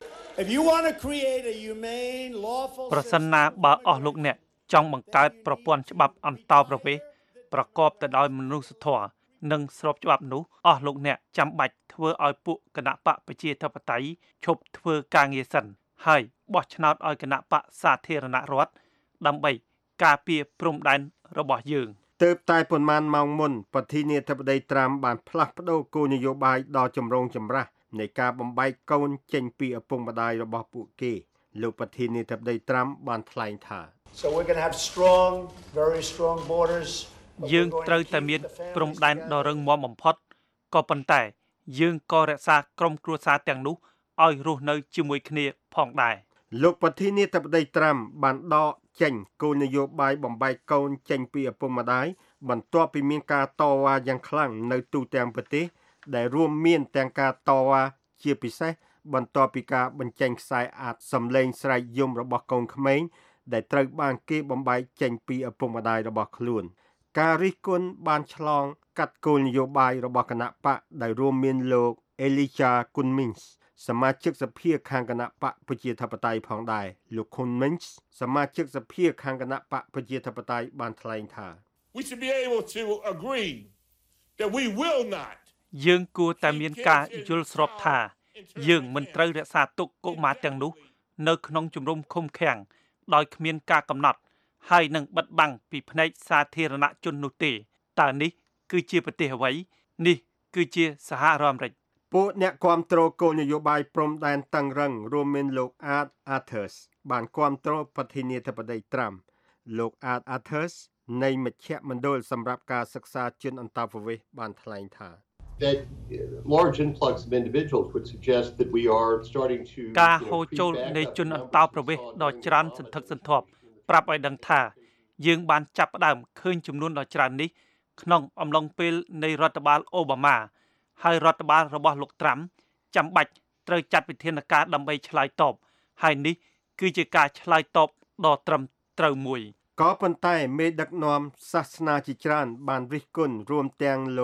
ប្រសិនណាបើអស់លោកអ្នកចង់បង្កើតប្រព័ន្ធច្បាប់អន្តោប្រវេសន៍ប្រកបទៅដោយមនុស្សធម៌និងស្របច្បាប់នោះអស់លោកអ្នកចាំបាច់ធ្វើឲ្យពួកគណៈបកប្រជាធិបតេយ្យឈប់ធ្វើការងារសិនហើយបោះឆ្នោតឲ្យគណៈបកសាធារណរដ្ឋដើម្បីការពារព្រំដែនរបស់យើងទើបតែប៉ុន្មានម៉ោងមុនប្រធានាធិបតី Trump បានផ្លាស់ប្ដូរគោលនយោបាយដ៏ចម្រូងចម្រាសនៃការបំបែកកូនចេញពីឪពុកម្ដាយរបស់ពួកគេលោកប្រធានាធិបតី Trump បានថ្លែងថា So we're going to have strong, very strong borders. យើងត្រូវតែមានព្រំដែនដ៏រឹងមាំបំផុតក៏ប៉ុន្តែយើងក៏រក្សាក្រុមគ្រួសារទាំងនោះឲ្យរស់នៅជាមួយគ្នាផងដែរលោកប្រធានាធិបតី Trump បានដកចេញគោលនយោបាយបំបែកកូនចេញពីឪពុកម្ដាយបន្ទាប់ពីមានការតវ៉ាយ៉ាងខ្លាំងនៅទូទាំងប្រទេសដែលរួមមានទាំងការតវ៉ាជាពិសេសបន្ទាប់ពីការបញ្ចេញខ្សែអាចសំឡេងស្រែកយំរបស់កូនក្មេងដែលត្រូវបានគេបំបែកចេញពីឪពុកម្ដាយរបស់ខ្លួនការរិះគន់បានឆ្លងកាត់គោលនយោបាយរបស់គណៈបកដែលរួមមានលោក Elijah Cummings សមាជិកសភាខាងគណៈបកប្រជាធិបតេយ្យផងដែរលោក Cummings សមាជិកសភាខាងគណៈបកប្រជាធិបតេយ្យបានថ្លែងថា We should be able to agree that we will not យើងគួរតែមានការយល់ស្របថាយើងមិនត្រូវរក្សាទុកកុមារទាំងនោះនៅក្នុងជំរំឃុំឃាំងដោយគ្មានការកំណត់ហើយនឹងបិទបាំងពីភ្នែកសាធារណជននោះទេតើនេះគឺជាប្រទេសអ្វីនេះគឺជាសហរដ្ឋអាមេរិកពួកអ្នកគាំទ្រគោលនយោបាយព្រំដែនតឹងរឹងរួមមានលោក Art Athers បានគាំទ្រប្រធានាធិបតី Trump លោក Art Athers នៃមជ្ឈមណ្ឌលសម្រាប់ការសិក្សាជនអន្តោប្រវេសន៍បានថ្លែងថា that large influx of individuals would suggest that we are starting to ការហូរចូលនៃជនអន្តោប្រវេសន៍ដ៏ច្រើនសន្ធឹកសន្ធាប់ប្រាប់ឲ្យដឹងថាយើងបានចាប់ផ្ដើមឃើញចំនួនដ៏ច្រើននេះក្នុងអំឡុងពេលនៃរដ្ឋបាលអូបាម៉ាហើយរដ្ឋបាលរបស់លោកត្រាំចាំបាច់ត្រូវចាត់វិធានការដើម្បីឆ្លើយតបហើយនេះគឺជាការឆ្លើយតបដ៏ត្រឹមត្រូវមួយក៏ប៉ុន្តែមេដឹកនាំសាសនាជាច្រើនបានរិះគន់រួមទាំងលោក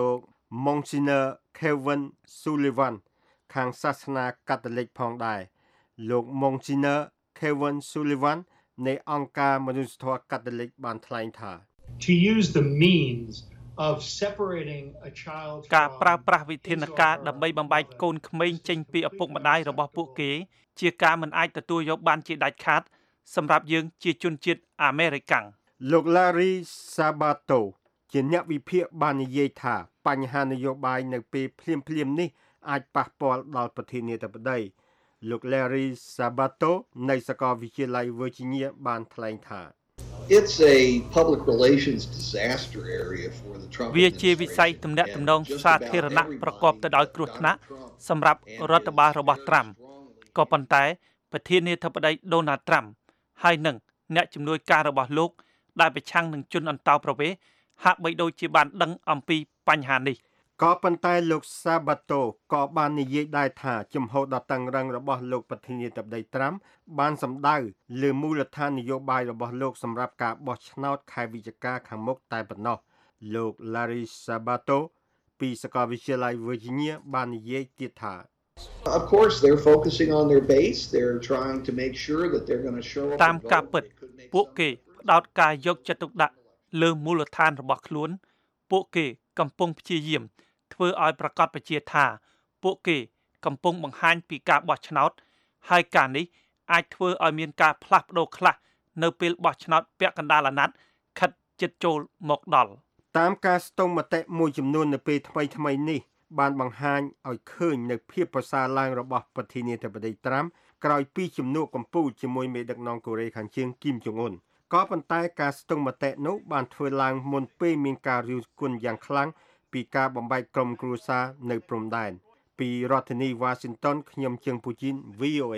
Monsignor Kevin Sullivan ខាងសាសនាកាតូលិកផងដែរលោក Monsignor Kevin Sullivan នៃអង្គការមនុស្សធម៌កាតូលិកបានថ្លែងថា To use the means of separating a child ការប្រើប្រាស់វិធានការដើម្បីបំបែកកូនក្មេងចេញពីឪពុកម្ដាយរបស់ពួកគេជាការមិនអាចទទួលយកបានជាដាច់ខាតសម្រាប់យើងជាជនជាតិអាមេរិកាំងលោក Larry Sabato ជាអ្នកវិភាគបាននិយាយថាបញ្ហានយោបាយនៅពេលភ្លាមៗនេះអាចប៉ះពាល់ដល់ប្រធានាធិបតីលោក Larry Sabato នៃសាកលវិទ្យាល័យ Virginia បានថ្លែងថា It's a public relations disaster area for the Trump វាជាវិស័យទំនាក់ទំនងសាធារណៈប្រកបទៅដោយគ្រោះថ្នាក់សម្រាប់រដ្ឋបាលរបស់ត្រាំក៏ប៉ុន្តែប្រធានាធិបតី Donald Trump ហើយនឹងអ្នកជំនួយការរបស់លោកដែលប្រឆាំងនឹងជនអន្តោប្រវេសន៍ហាក់បីដូចជាបានដឹងអំពីបញ្ហានេះក៏ប៉ុន្តែលោក Sabato ក៏បាននិយាយដែរថាជំហរដ៏តឹងរ៉ឹងរបស់លោកប្រធានាធិបតី Trump បានសម្ដៅលើមូលដ្ឋាននយោបាយរបស់លោកសម្រាប់ការបោះឆ្នោតខែវិច្ឆិកាខាងមុខតែប៉ុណ្ណោះលោក Larry Sabato ពីសាកលវិទ្យាល័យ Virginia បាននិយាយទៀតថា Of course they're focusing on their base they're trying to make sure that they're going to show up តាមការពិតពួកគេផ្ដោតការយកចិត្តទុកដាក់លើមូលដ្ឋានរបស់ខ្លួនពួកគេកំពុងព្យាយាមធ្វើឲ្យប្រកាសប្រជាថាពួកគេកំពុងបង្ហាញពីការបោះឆ្នោតហើយការនេះអាចធ្វើឲ្យមានការផ្លាស់ប្ដូរខ្លះនៅពេលបោះឆ្នោតពាក់កណ្ដាលអាណត្តិខិតជិតចូលមកដល់តាមការស្ទង់មតិមួយចំនួននៅពេលថ្មីៗនេះបានបង្ហាញឲ្យឃើញនៅភាពប្រសើរឡើងរបស់ប្រធានាធិបតី Trump ក្រោយពីជំនួបកំពូលជាមួយមេដឹកនាំកូរ៉េខាងជើងគីមចុងអ៊ុនក៏ប៉ុន្តែការស្ទង់មតិនោះបានធ្វើឡើងមុនពេលមានការរិះគន់យ៉ាងខ្លាំងពីការបំបែកក្រុមគ្រួសារនៅព្រំដែនពីរដ្ឋធានី Washington ខ្ញុំជើងពូជីន VOA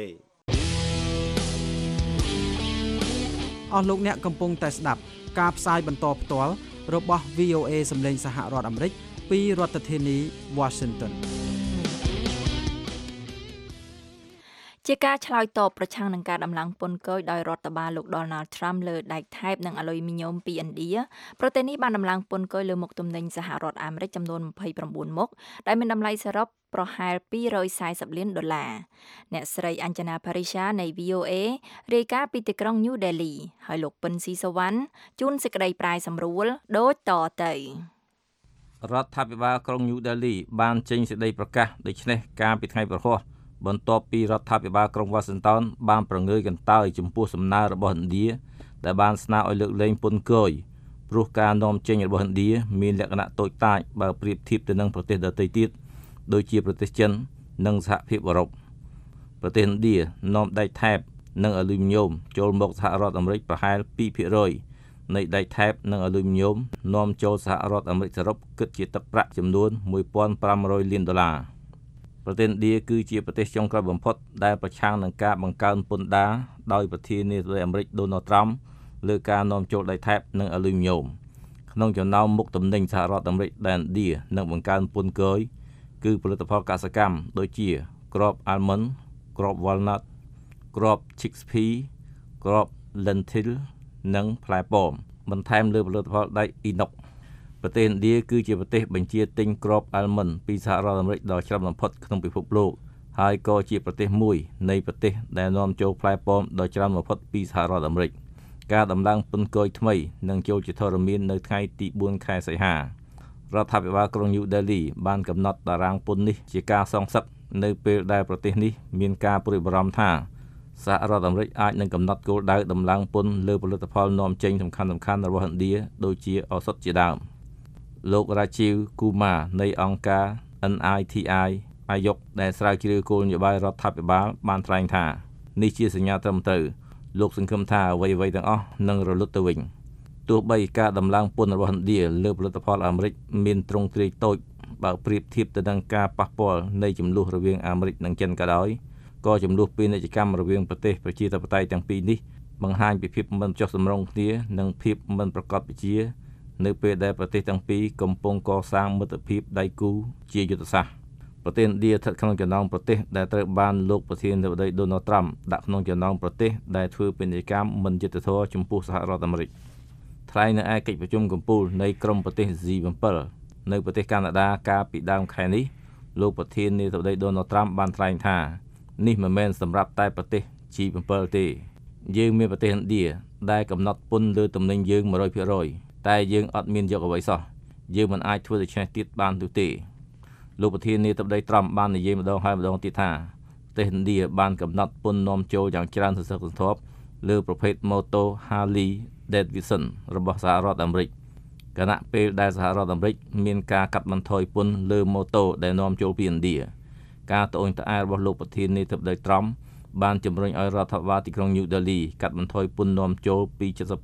អស់លោកអ្នកកំពុងតែស្ដាប់ការផ្សាយបន្តផ្ទាល់របស់ VOA សម្លេងសហរដ្ឋអាមេរិកពីរដ្ឋធានី Washington ជាការឆ្លើយតបប្រឆាំងនឹងការដំឡើងពន្ធគយដោយរដ្ឋបាលលោក Donald Trump លើដែកថែបនិងអាលុយមីញ៉ូមពីឥណ្ឌាប្រទេសនេះបានដំឡើងពន្ធគយលើមុខទំនិញសហរដ្ឋអាមេរិកចំនួន29មុខដែលមានតម្លៃសរុបប្រហែល$240 លានអ្នកស្រីអញ្ជនាភារីសានៃ VOA រាយការណ៍ពីទីក្រុង New Delhi ហើយលោកពិនស៊ីសវណ្ណជួនសេចក្តីប្រាយសម្រួលដូចតទៅរដ្ឋាភិបាលក្រុង New Delhi បានចេញសេចក្តីប្រកាសដូចនេះកាលពីថ្ងៃព្រហស្បតិ៍បន្ទាប់ពីរដ្ឋាភិបាលក្រុង Washington បានប្រងើយកន្តើយចំពោះសំណើរបស់ឥណ្ឌាដែលបានស្នើឲ្យលើកលែងពន្ធគយព្រោះការនាំចេញរបស់ឥណ្ឌាមានលក្ខណៈតូចតាចបើប្រៀបធៀបទៅនឹងប្រទេសដទៃទៀតដូចជាប្រទេសចិននិងសហភាពអឺរ៉ុបប្រទេសឥណ្ឌានាំដែកថែបនិងអាលុយមីញ៉ូមចូលមកសហរដ្ឋអាមេរិកប្រហែល 2% នៃដែកថែបនិងអាលុយមីញ៉ូមនាំចូលសហរដ្ឋអាមេរិកសរុបគិតជាទឹកប្រាក់ចំនួន$1,500 លានប្រទេសឥណ្ឌាគឺជាប្រទេសចុងក្រោយបំផុតដែលប្រឆាំងនឹងការបង្កើនពន្ធដារដោយប្រធានាធិបតីអាមេរិក Donald Trump លើការនាំចូលដែកថែបនិងអាលុយមីញ៉ូមក្នុងចំណោមមុខទំនិញសហរដ្ឋអាមេរិកដែលឥណ្ឌានឹងបង្កើនពន្ធគយគឺផលិតផលកសិកម្មដូចជាគ្រាប់ almond គ្រាប់ walnut គ្រាប់ chickpea គ្រាប់ lentil និងផ្លែប៉ោមបន្ថែមលើផលិតផលដែក inox ប្រទេសឥណ្ឌាគឺជាប្រទេសបញ្ជាទិញគ្រាប់ almond ពីសហរដ្ឋអាមេរិកដ៏ច្រើនបំផុតក្នុងពិភពលោកហើយក៏ជាប្រទេសមួយនៃប្រទេសដែលនាំចូលផ្លែប៉ោមដ៏ច្រើនបំផុតពីសហរដ្ឋអាមេរិកការដំឡើងពន្ធគយថ្មីនឹងចូលជាធរមាននៅថ្ងៃទី4ខែសីហារដ្ឋាភិបាលក្រុង New Delhi បានកំណត់តារាងពន្ធនេះជាការសងសឹកនៅពេលដែលប្រទេសនេះមានការព្រួយបារម្ភថាសហរដ្ឋអាមេរិកអាចនឹងកំណត់គោលដៅដំឡើងពន្ធលើផលិតផលនាំចេញសំខាន់ៗរបស់ឥណ្ឌាដូចជាឱសថជាដើមលោក Rajiv Kumar នៃអង្គការ NITI អាយុដែលស្រាវជ្រាវគោលនយោបាយរដ្ឋាភិបាលបានថ្លែងថានេះជាសញ្ញាត្រឹមត្រូវលោកសង្ឃឹមថាអ្វីៗទាំងអស់នឹងរលត់ទៅវិញទោះបីការដំឡើងពន្ធរបស់ឥណ្ឌាលើផលិតផលអាមេរិកមានទ្រង់ទ្រាយតូចបើប្រៀបធៀបទៅនឹងការប៉ះពាល់នៃចំនួនរវាងអាមេរិកនិងចិនក៏ដោយក៏ចំនួនពាណិជ្ជកម្មរវាងប្រទេសប្រជាធិបតេយ្យទាំងពីរនេះបង្ហាញពីភាពមិនចុះសម្រុងគ្នានិងភាពមិនប្រកបវិជ្ជានៅពេលដែលប្រទេសទាំងពីរកំពុងកសាងមិត្តភាពដៃគូជាយុទ្ធសាស្ត្រប្រទេសឥណ្ឌាស្ថិតក្នុងចំណោមប្រទេសដែលត្រូវបានលោកប្រធានាធិបតី Donald Trump ដាក់ក្នុងចំណោមប្រទេសដែលធ្វើពាណិជ្ជកម្មមិនយុត្តិធម៌ចំពោះសហរដ្ឋអាមេរិកថ្លែងនៅឯកិច្ចប្រជុំកំពូលនៃក្រុមប្រទេស G7 នៅប្រទេសកាណាដាកាលពីដើមខែនេះលោកប្រធានាធិបតី Donald Trump បានថ្លែងថានេះមិនមែនសម្រាប់តែប្រទេស G7 ទេយើងមានប្រទេសឥណ្ឌាដែលកំណត់ពន្ធលើទំនិញយើង 100% តែយើងអត់មានយកអ្វីសោះយើងមិនអាចធ្វើដូច្នេះទៀតបាននោះទេលោកប្រធានាធិបតី Trump បាននិយាយម្ដងហើយម្ដងទៀតថាប្រទេសឥណ្ឌាបានកំណត់ពន្ធនាំចូលយ៉ាងច្រើនសន្ធឹកសន្ធាប់លើប្រភេទម៉ូតូ Harley Davidson របស់សហរដ្ឋអាមេរិកគណៈពេលដែលសហរដ្ឋអាមេរិកមានការកាត់បន្ថយពន្ធលើម៉ូតូដែលនាំចូលពីឥណ្ឌាការត្អូញត្អែររបស់លោកប្រធានាធិបតី Trump បានជំរុញឲ្យរដ្ឋាភិបាលទីក្រុង New Delhi កាត់បន្ថយពន្ធនាំចូលពី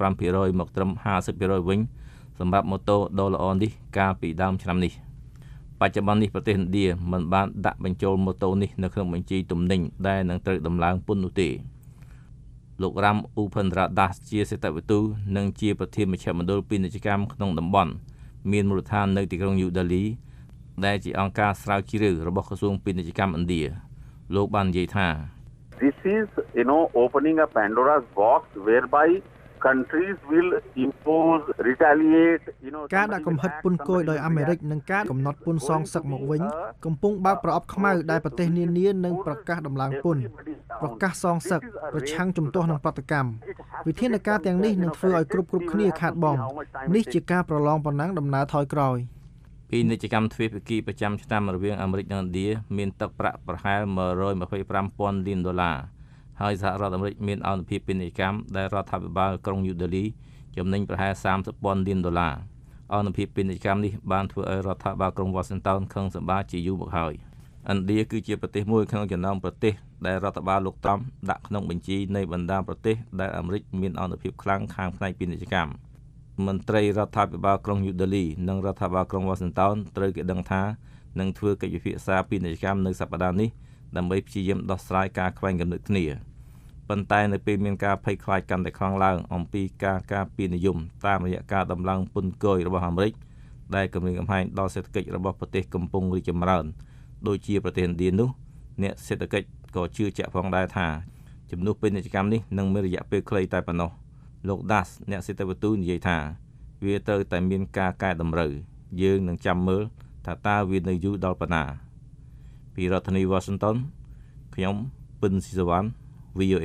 75% មកត្រឹម 50% វិញសម្រាប់ម៉ូតូដ៏ល្អនេះកាលពីដើមឆ្នាំនេះបច្ចុប្បន្ននេះប្រទេសឥណ្ឌាមិនបានដាក់បញ្ចូលម៉ូតូនេះនៅក្នុងបញ្ជីទំនិញដែលនឹងត្រូវដំឡើងពន្ធនោះទេលោក Ram Upendra Das ជាសេដ្ឋវិទូនិងជាប្រធានមជ្ឈមណ្ឌលពាណិជ្ជកម្មក្នុងតំបន់មានមូលដ្ឋាននៅទីក្រុង New Delhi ដែលជាអង្គការស្រាវជ្រាវរបស់ក្រសួងពាណិជ្ជកម្មឥណ្ឌាលោកបាននិយាយថា This is opening a Pandora's box whereby countries will impose retaliate ការដាក់កំហិតពន្ធគយដោយអាមេរិកនិងការកំណត់ពន្ធសងសឹកមកវិញកំពុងបើកប្រអប់ខ្មៅដែលប្រទេសនានានឹងប្រកាសដំឡើងពន្ធប្រកាសសងសឹកប្រឆាំងជំទាស់នឹងប្រតិកម្មវិធានការទាំងនេះនឹងធ្វើឲ្យគ្រប់គ្នាខាតបង់នេះជាការប្រឡងប្រណាំងដំណើរថយក្រោយពាណិជ្ជកម្មទ្វេភាគីប្រចាំឆ្នាំរវាងអាមេរិកនិងឥណ្ឌាមានទឹកប្រាក់ប្រហែល $125,000 លានហើយសហរដ្ឋអាមេរិកមានអនុភាពពាណិជ្ជកម្មដែលរដ្ឋាភិបាលក្រុង New Delhi ចំណេញប្រហែល $30,000 លានអនុភាពពាណិជ្ជកម្មនេះបានធ្វើឲ្យរដ្ឋាភិបាលក្រុង Washington ខឹងសម្បាជាយូរមកហើយឥណ្ឌាគឺជាប្រទេសមួយក្នុងចំណោមប្រទេសដែលរដ្ឋបាលលោកTrumpដាក់ក្នុងបញ្ជីនៃបណ្ដាប្រទេសដែលអាមេរិកមានអនុភាពខ្លាំងខាងផ្នែកពាណិជ្ជកម្មមន្ត្រីរដ្ឋាភិបាលក្រុង New Delhi និងរដ្ឋាភិបាលក្រុង Washington ត្រូវគេដឹងថានឹងធ្វើកិច្ចពិភាក្សាពាណិជ្ជកម្មនៅសប្តាហ៍នេះដើម្បីព្យាយាមដោះស្រាយការខ្វែងគំនិតគ្នាប៉ុន្តែនៅពេលមានការភ័យខ្លាចកាន់តែខ្លាំងឡើងអំពីការការពារនិយមតាមរយៈការដំឡើងពន្ធគយរបស់អាមេរិកដែលគំរាមកំហែងដល់សេដ្ឋកិច្ចរបស់ប្រទេសកំពុងរីកចម្រើនដូចជាប្រទេសឥណ្ឌានោះអ្នកសេដ្ឋកិច្ចក៏ជឿជាក់ផងដែរថាជំនួសពាណិជ្ជកម្មនេះនឹងមានរយៈពេលខ្លីតែប៉ុណ្ណោះលោក Das អ្នកសេដ្ឋវិទូនិយាយថាវាត្រូវតែមានការកែតម្រូវយើងនឹងចាំមើលថាតើវានៅយូរដល់ប៉ុណ្ណាពីរដ្ឋធានី Washington ខ្ញុំពិនស៊ីសវណ្ណ VOA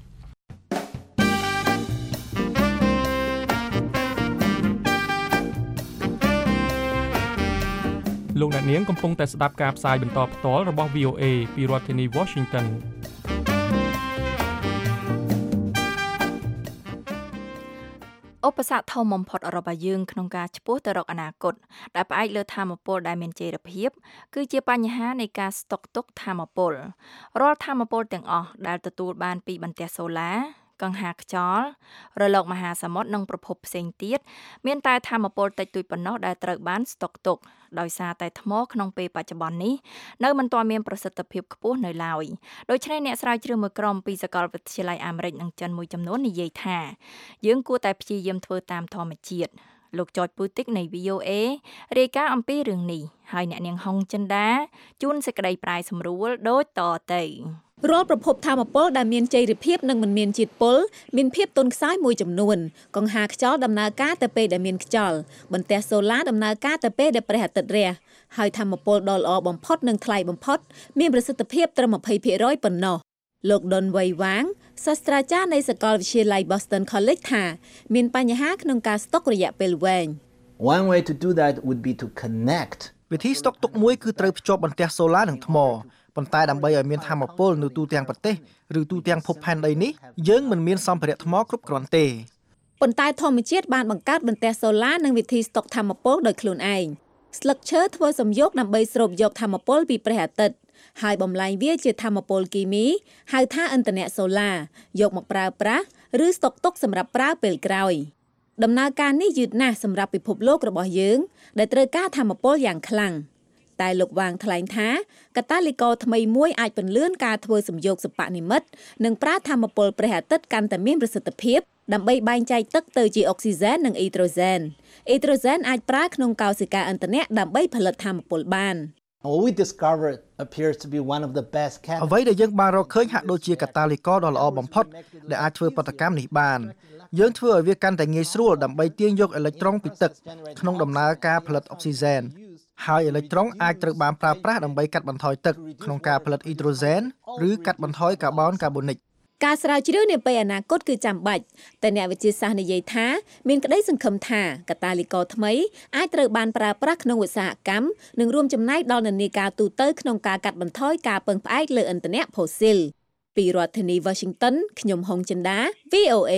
លោកអ្នកនាងកំពុងតែស្ដាប់ការផ្សាយបន្តផ្ទាល់របស់ VOA ពីរដ្ឋធានី Washington ឧបសគ្គធំបំផុតរបស់យើងក្នុងការឆ្ពោះទៅរកអនាគតដែលផ្អែកលើថាមពលដែលមានចីរភាពគឺជាបញ្ហានៃការស្តុកទុកថាមពលរាល់ថាមពលទាំងអស់ដែលទទួលបានពីបន្ទះសូឡាកង្ហាខ្យល់រលកមហាសមុទ្រនិងប្រភពផ្សេងទៀតមានតែថាមពលតិចតួចប៉ុណ្ណោះដែលត្រូវបានស្តុកទុកដោយសារតែថ្មក្នុងពេលបច្ចុប្បន្ននេះនៅមិនទាន់មានប្រសិទ្ធភាពខ្ពស់នៅឡើយដូច្នេះអ្នកស្រាវជ្រាវមួយក្រុមពីសាកលវិទ្យាល័យអាមេរិកនិងចិនមួយចំនួននិយាយថាយើងគួរតែព្យាយាមធ្វើតាមធម្មជាតិលោក George Putik នៃ VOA រាយការណ៍អំពីរឿងនេះហើយអ្នកនាងហុងចិន្តាជួនសេចក្តីប្រាយសម្រួលដូចតទៅរាល់ប្រភពថាមពលដែលមានចីរភាពនិងមិនមានជាតិពុលមានភាពទន់ខ្សោយមួយចំនួនកង្ហាខ្យល់ដំណើរការទៅពេលដែលមានខ្យល់បន្ទះសូឡាដំណើរការទៅពេលដែលព្រះអាទិត្យរះហើយថាមពលដ៏ល្អបំផុតនិងថ្លៃបំផុតមានប្រសិទ្ធភាពត្រឹម 20% ប៉ុណ្ណោះលោក Don Wei Wang សាស្ត្រាចារ្យនៃសាកលវិទ្យាល័យ Boston College ថាមានបញ្ហាក្នុងការស្តុករយៈពេលវែង One way to do that would be to connect វិធីស្តុកទុកមួយគឺត្រូវភ្ជាប់បន្ទះសូឡានិងថ្មប៉ុន្តែដើម្បីឲ្យមានថាមពលនៅទូទាំងប្រទេសឬទូទាំងភពផែនដីនេះយើងមិនមានសម្ភារៈថ្មគ្រប់គ្រាន់ទេប៉ុន្តែធម្មជាតិបានបង្កើតបន្ទះសូឡានិងវិធីស្តុកថាមពលដោយខ្លួនឯងស្លឹកឈើធ្វើសំយោគដើម្បីស្រូបយកថាមពលពីព្រះអាទិត្យហើយបំលែងវាជាថាមពលគីមីហៅថាឥន្ធនៈសូឡាយកមកប្រើប្រាស់ឬស្តុកទុកសម្រាប់ប្រើពេលក្រោយដំណើរការនេះយឺតណាស់សម្រាប់ពិភពលោករបស់យើងដែលត្រូវការថាមពលយ៉ាងខ្លាំងតែលោកវាងថ្លែងថាកាតាលីករថ្មីមួយអាចពន្លឿនការធ្វើសំយោគសិប្បនិម្មិតនិងប្រើថាមពលព្រះអាទិត្យកាន់តែមានប្រសិទ្ធភាពដើម្បីបែងចែកទឹកទៅជាអុកស៊ីហ្សែននិងអ៊ីដ្រូសែនអាចប្រើក្នុងកោសិកាឥន្ធនៈដើម្បីផលិតថាមពលបាន What we discovered appears to be one of the best អ្វីដែលយើងបានរកឃើញហាក់ដូចជាកាតាលីករដ៏ល្អបំផុតដែលអាចធ្វើបដកម្មនេះបានយើងធ្វើឲ្យវាកាន់តែងាយស្រួលដើម្បីទាញយកអេឡិចត្រូងពីទឹកក្នុងដំណើរការផលិតអុកស៊ីហ្សែនហើយអេឡិចត្រូងអាចត្រូវបានប្រើប្រាស់ដើម្បីកាត់បន្ថយទឹកក្នុងការផលិតអ៊ីដ្រូសែនឬកាត់បន្ថយកាបូនកាបូនិកការស្រាវជ្រាវនាពេលអនាគតគឺចាំបាច់តែអ្នកវិទ្យាសាស្ត្រនិយាយថាមានក្តីសង្ឃឹមថាកាតាលីករថ្មីអាចត្រូវបានប្រើប្រាស់ក្នុងឧស្សាហកម្មនិងរួមចំណែកដល់និន្នាការទូទៅក្នុងការកាត់បន្ថយការពឹងផ្អែកលើឥន្ធនៈផូស៊ីលពីរដ្ឋធានី Washington ខ្ញុំហុងចិន្តា VOA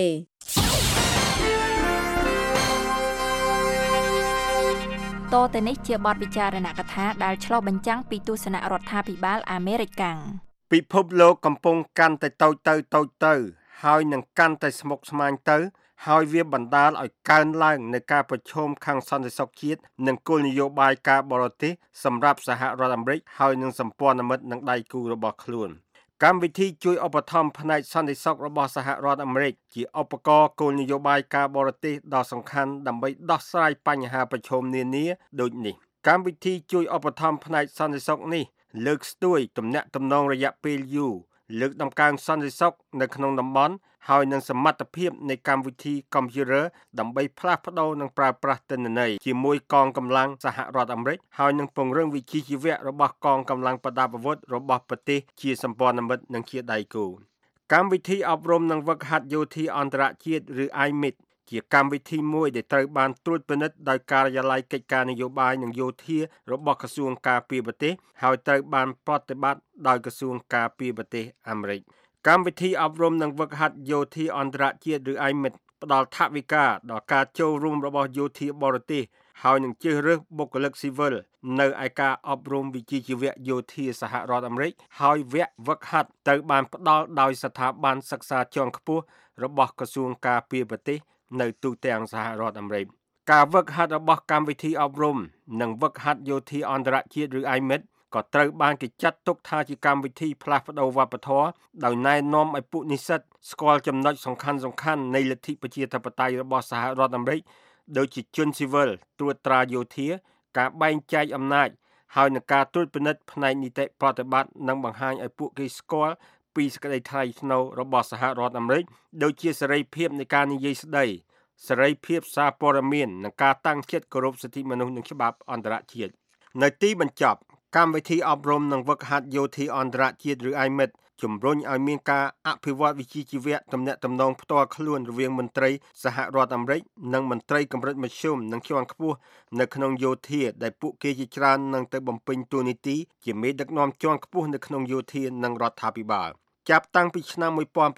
តទៅនេះជាបទពិចារណកថាដែលឆ្លុះបញ្ចាំងពីទស្សនៈរដ្ឋាភិបាលអាមេរិកកាំងពិភពលោកកំពុងកាន់តែតូចទៅហើយនឹងកាន់តែស្មុគស្មាញទៅហើយវាបណ្ដាលឲ្យកើនឡើងនៃការប្រឈមខាងសន្តិសុខជាតិនិងគោលនយោបាយការបរទេសសម្រាប់សហរដ្ឋអាមេរិកហើយនឹងសម្ព័ន្ធមិត្តនិងដៃគូរបស់ខ្លួនកម្មវិធីជួយឧបត្ថម្ភផ្នែកសន្តិសុខរបស់សហរដ្ឋអាមេរិកជាឧបករណ៍គោលនយោបាយការបរទេសដ៏សំខាន់ដើម្បីដោះស្រាយបញ្ហាប្រឈមនានាដូចនេះកម្មវិធីជួយឧបត្ថម្ភផ្នែកសន្តិសុខនេះលើកស្ទួយទំនាក់ទំនងរយៈពេលយូរលើកតម្កើងសន្តិសុខនៅក្នុងតំបន់ហើយនឹងសមត្ថភាពនៃកម្មវិធីកុំព្យូទ័រដើម្បីផ្លាស់ប្ដូរនិងប្រើប្រាស់ទិន្នន័យជាមួយកងកម្លាំងសហរដ្ឋអាមេរិកហើយនឹងពង្រឹងវិជ្ជាជីវៈរបស់កងកម្លាំងប្រដាប់អាវុធរបស់ប្រទេសជាសម្ព័ន្ធមិត្តនិងជាដៃគូកម្មវិធីអប់រំនិងវឹកហាត់យោធាអន្តរជាតិឬ IMIT ជាកម្មវិធីមួយដែលត្រូវបានត្រួតពិនិត្យដោយការិយាល័យកិច្ចការនយោបាយនិងយោធារបស់ក្រសួងការពារប្រទេសហើយត្រូវបានប្រតិបត្តិដោយក្រសួងការពារប្រទេសអាមេរិកកម្មវិធីអប់រំនិងវឹកហាត់យោធាអន្តរជាតិឬ IMIT ផ្ដល់ថវិកាដល់ការចូលរួមរបស់យោធាបរទេសហើយនឹងជ្រើសរើសបុគ្គលិកស៊ីវិលនៅឯការអប់រំវិជ្ជាជីវៈយោធាសហរដ្ឋអាមេរិកហើយវគ្គវឹកហាត់ត្រូវបានផ្ដល់ដោយស្ថាប័នសិក្សាជាន់ខ្ពស់របស់ក្រសួងការពារប្រទេសនៅទូទាំងសហរដ្ឋអាមេរិកការវឹកហាត់របស់កម្មវិធីអប់រំនិងវឹកហាត់យោធាអន្តរជាតិឬ IMIT ក៏ត្រូវបានគេចាត់ទុកថាជាកម្មវិធីផ្លាស់ប្ដូរវប្បធម៌ដោយណែនាំឲ្យពួកនិស្សិតស្គាល់ចំណុចសំខាន់នៃលទ្ធិប្រជាធិបតេយ្យរបស់សហរដ្ឋអាមេរិកដូចជាជនស៊ីវិលត្រួតត្រាយោធាការបែងចែកអំណាចហើយនឹងការត្រួតពិនិត្យផ្នែកនីតិប្រតិបត្តិនិងបង្ហាញឲ្យពួកគេស្គាល់ពីសេចក្តីថ្លៃថ្នូររបស់សហរដ្ឋអាមេរិកដូចជាសេរីភាពនៃការនិយាយស្តីសេរីភាពសារព័ត៌មាននិងការតាំងចិត្តគោរពសិទ្ធិមនុស្សនិងច្បាប់អន្តរជាតិនៅទីបញ្ចប់កម្មវិធីអប់រំនិងវឹកហាត់យោធាអន្តរជាតិឬ IMIT ជំរុញឲ្យមានការអភិវឌ្ឍវិជ្ជាជីវៈទំនាក់ទំនងផ្ទាល់ខ្លួនរវាងមន្ត្រីសហរដ្ឋអាមេរិកនិងមន្ត្រីកម្រិតមធ្យមនិងជាន់ខ្ពស់នៅក្នុងយោធាដែលពួកគេជាច្រើននឹងទៅបំពេញតួនាទីជាមេដឹកនាំជាន់ខ្ពស់នៅក្នុងយោធានិងរដ្ឋាភិបាលចាប់តាំងពីឆ្នាំ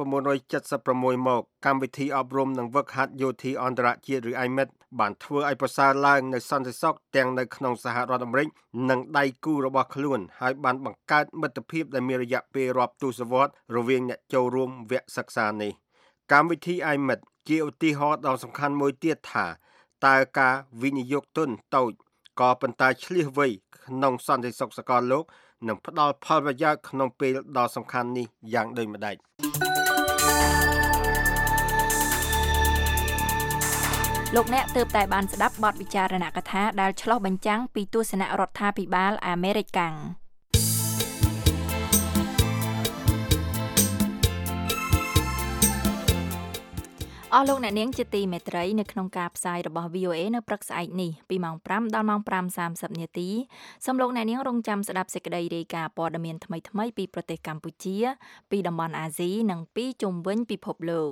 1976មកកម្មវិធីអប់រំនិងវឹកហាត់យោធាអន្តរជាតិឬ IMIT បានធ្វើឲ្យប្រសើរឡើងនៅសន្តិសុខទាំងនៅក្នុងសហរដ្ឋអាមេរិកនិងដៃគូរបស់ខ្លួនហើយបានបង្កើតមិត្តភាពដែលមានរយៈពេលរាប់ទសវត្សរ៍រវាងអ្នកចូលរួមវគ្គសិក្សានេះកម្មវិធី IMIT ជាឧទាហរណ៍ដ៏សំខាន់មួយទៀតថាតើការវិនិយោគទុនតូចក៏ប៉ុន្តែឆ្លៀសវៃក្នុងសន្តិសុខសកលលោកនឹងផ្ដល់ផលប្រយោជន៍ក្នុងពេលដ៏សំខាន់នេះយ៉ាងដូចម្តេចលោកអ្នកទើបតែបានស្ដាប់បទវិចារណកថាដែលឆ្លុះបញ្ចាំងពីទស្សនៈរដ្ឋាភិបាលអាមេរិកកាំងអស់លោកអ្នកនាងជាទីមេត្រីនៅក្នុងការផ្សាយរបស់ VOA នៅព្រឹកស្អែកនេះពីម៉ោង 5 ដល់ម៉ោង 5:30 នាទីសូមលោកអ្នកនាងរងចាំស្ដាប់សេចក្តីរាយការណ៍ព័ត៌មានថ្មីៗពីប្រទេសកម្ពុជាពីតំបន់អាស៊ីនិងពីជុំវិញពិភពលោក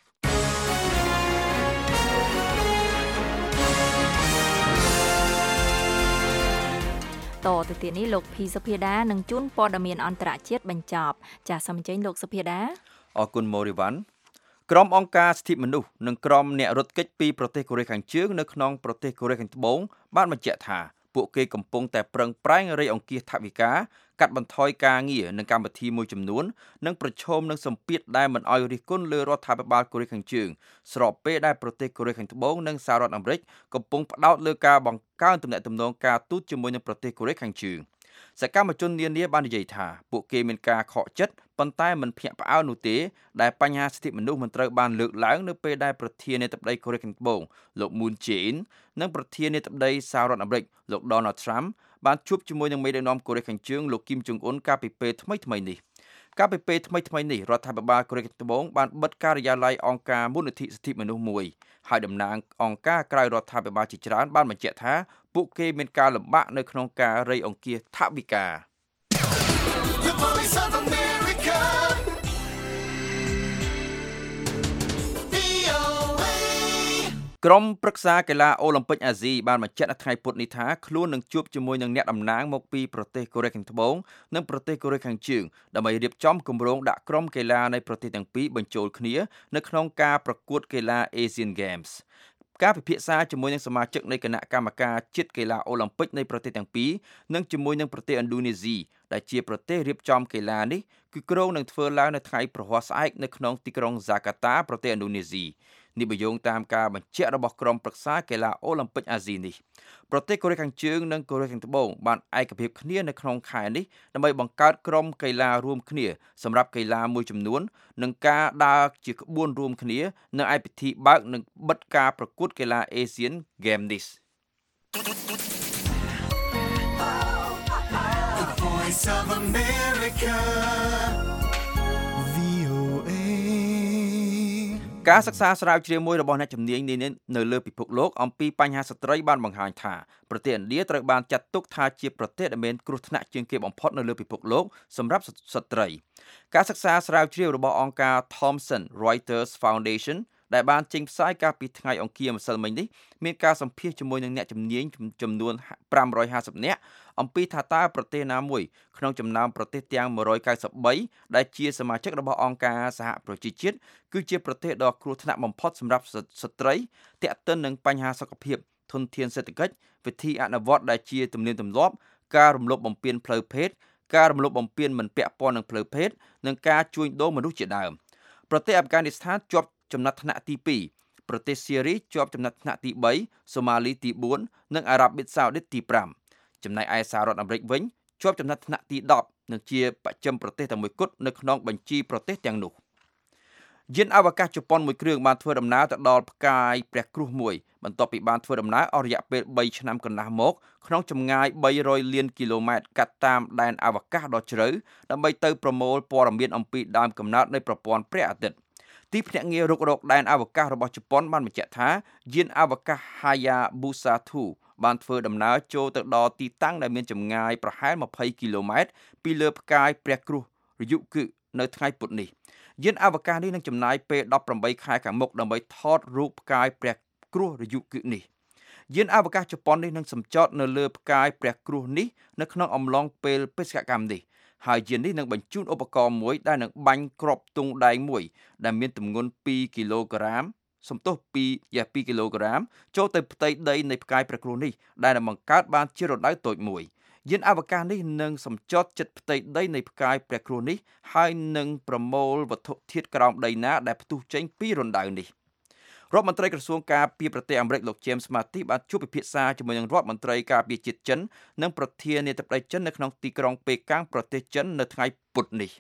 តទៅទៀតនេះលោកភីសុភាដានឹងជូនព័ត៌មានអន្តរជាតិបញ្ចប់ចាសសូមអញ្ជើញលោកសុភាដាអរគុណម៉ូរីវ៉ាន់ក្រុមអង្គការសិទ្ធិមនុស្សនិងក្រុមអ្នករត់គេចពីប្រទេសកូរ៉េខាងជើងនៅក្នុងប្រទេសកូរ៉េខាងត្បូងបានបញ្ជាក់ថាពួកគេកំពុងតែប្រឹងប្រែងរៃអង្គាសថវិកាកាត់បន្ថយការងារនិងកម្មវិធីមួយចំនួននិងប្រឈមនឹងសម្ពាធដែលមិនអោយរិះគន់លើរដ្ឋាភិបាលកូរ៉េខាងជើងស្របពេលដែលប្រទេសកូរ៉េខាងត្បូងនិងសហរដ្ឋអាមេរិកកំពុងផ្ដោតលើការបង្កើនទំនាក់ទំនងការទូតជាមួយនឹងប្រទេសកូរ៉េខាងជើងសកម្មជននានាបាននិយាយថាពួកគេមានការខកចិត្តប៉ុន្តែមិនភ្ញាក់ផ្អើលនោះទេដែលបញ្ហាសិទ្ធិមនុស្សមិនត្រូវបានលើកឡើងនៅពេលដែលប្រធានាធិបតីកូរ៉េខាងត្បូងលោក Moon Jae-in និងប្រធានាធិបតីសហរដ្ឋអាមេរិកលោក Donald Trump បានជួបជាមួយនឹងមេដឹកនាំកូរ៉េខាងជើងលោកគីមចុងអ៊ុនកាលពីពេលថ្មីនេះកាលពីពេលថ្មីនេះរដ្ឋាភិបាលកូរ៉េខាងត្បូងបានបិទការិយាល័យអង្គការមូលនិធិសិទ្ធិមនុស្សមួយហើយតំណាងអង្គការក្រៅរដ្ឋាភិបាលជាច្រើនបានបញ្ជាក់ថាពួកគេមានការលំបាកនៅក្នុងការរៃអង្គាសថវិកាក្រុមប្រឹក្សាកីឡាអូឡ িম্প ិកអាស៊ីបានបញ្ជាក់នៅថ្ងៃពុធនេះថាខ្លួននឹងជួបជាមួយនឹងអ្នកតំណាងមកពីប្រទេសកូរ៉េខាងត្បូងនិងប្រទេសកូរ៉េខាងជើងដើម្បីរៀបចំគម្រោងដាក់ក្រុមកីឡានៃប្រទេសទាំងពីរបញ្ចូលគ្នានៅក្នុងការប្រកួតកីឡា Asian Games ការពិភាក្សាជាមួយនឹងសមាជិកនៃគណៈកម្មការជាតិកីឡាអូឡ িম্প ិកនៃប្រទេសទាំងពីរនិងជាមួយនឹងប្រទេសឥណ្ឌូនេស៊ីដែលជាប្រទេសរៀបចំកីឡានេះគឺគ្រោងនឹងធ្វើឡើងនៅថ្ងៃប្រហ័សស្អែកនៅក្នុងទីក្រុងហ្សាកាតាប្រទេសឥណ្ឌូនេស៊ីនេះបញ្យោងតាមការបញ្ជាក់របស់ក្រុមប្រឹក្សាកីឡាអូឡ িম্প ិកអាស៊ីនេះប្រទេសកូរ៉េខាងជើងនិងកូរ៉េខាងត្បូងបានឯកភាពគ្នានៅក្នុងខែនេះដើម្បីបង្កើតក្រុមកីឡារួមគ្នាសម្រាប់កីឡាមួយចំនួននិងការដើរជាក្បួនរួមគ្នានៅឯពិធីបើកនិងបិទការប្រកួតកីឡា Asian Games នេះការសិក្សាស្រាវជ្រាវមួយរបស់អ្នកជំនាញនេះនៅលើពិភពលោកអំពីបញ្ហាស្ត្រីបានបង្ហាញថាប្រទេសឥណ្ឌាត្រូវបានចាត់ទុកថាជាប្រទេសដែលមានគ្រោះថ្នាក់ជាងគេបំផុតនៅលើពិភពលោកសម្រាប់ស្ត្រីការសិក្សាស្រាវជ្រាវរបស់អង្គការ Thomson Reuters Foundation ដែលបានចេញផ្សាយកាលពីថ្ងៃអង្គារម្សិលមិញនេះមានការសម្ភាសជាមួយនឹងអ្នកជំនាញចំនួន550នាក់អំពីថាតើប្រទេសណាមួយក្នុងចំណោមប្រទេសទាំង193ដែលជាសមាជិករបស់អង្គការសហប្រជាជាតិគឺជាប្រទេសដ៏គ្រោះថ្នាក់បំផុតសម្រាប់ស្ត្រីទាក់ទិននឹងបញ្ហាសុខភាពធនធានសេដ្ឋកិច្ចវិធីអនុវត្តដែលជាទំនៀមទម្លាប់ការរំលោភបំពានផ្លូវភេទការរំលោភបំពានមិនពាក់ព័ន្ធនឹងផ្លូវភេទនិងការជួញដូរមនុស្សជាដើមប្រទេសអាហ្វហ្គានីស្ថានជាប់ចំណាត់ថ្នាក់ទី2ប្រទេសស៊េរីជាប់ចំណាត់ថ្នាក់ទី3សូម៉ាលីទី4និងអារ៉ាប៊ីសាអូឌីតទី5ចំណែកឯសហរដ្ឋអាមេរិកវិញជាប់ចំណាត់ថ្នាក់ទី10និងជាបច្ចឹមប្រទេសតែមួយគត់នៅក្នុងបញ្ជីប្រទេសទាំងនោះយានអវកាសជប៉ុនមួយគ្រឿងបានធ្វើដំណើរទៅដល់ផ្កាយព្រះគ្រោះមួយបន្ទាប់ពីបានធ្វើដំណើរអស់រយៈពេល3ឆ្នាំកន្លះមកក្នុងចម្ងាយ300លានគីឡូម៉ែត្រកាត់តាមដែនអវកាសដ៏ជ្រៅដើម្បីទៅប្រមូលព័ត៌មានអំពីដើមកំណើតនៃប្រព័ន្ធព្រះអាទិត្យទីភ្នាក់ងាររុករកដែនអវកាសរបស់ជប៉ុនបានបញ្ជាក់ថាយានអវកាស Hayabusa 2បានធ្វើដំណើរចូលទៅដល់ទីតាំងដែលមានចម្ងាយប្រហែល20គីឡូម៉ែត្រពីលើផ្កាយព្រះគ្រោះរយុគឹនៅថ្ងៃពុធនេះយានអវកាសនេះនឹងចំណាយពេល18ខែខាងមុខដើម្បីថតរូបផ្កាយព្រះគ្រោះរយុគឹនេះយានអវកាសជប៉ុននេះនឹងសម្ចតនៅលើផ្កាយព្រះគ្រោះនេះនៅក្នុងអំឡុងពេលបេសកកម្មនេះហើយយាននេះនឹងបញ្ជូនឧបករណ៍មួយដែលនឹងបាញ់គ្រាប់ទង់ដែងមួយដែលមានទម្ងន់2គីឡូក្រាម2គីឡូក្រាមចូលទៅផ្ទៃដីនៃផ្កាយព្រះគ្រោះនេះដែលនឹងបង្កើតបានជារណ្ដៅតូចមួយយានអវកាសនេះនឹងសម្ចតជិតផ្ទៃដីនៃផ្កាយព្រះគ្រោះនេះហើយនឹងប្រមូលវត្ថុធាតុក្រោមដីណាដែលផ្ទុះចេញពីរណ្ដៅនេះរដ្ឋមន្ត្រីក្រសួងការពារប្រទេសអាមេរិកលោក James Mattis បានជួបពិភាក្សាជាមួយនឹងរដ្ឋមន្ត្រីការពារជាតិចិននិងប្រធានាធិបតីចិននៅក្នុងទីក្រុងប៉េកាំងប្រទេសចិននៅថ្ងៃពុធនេះ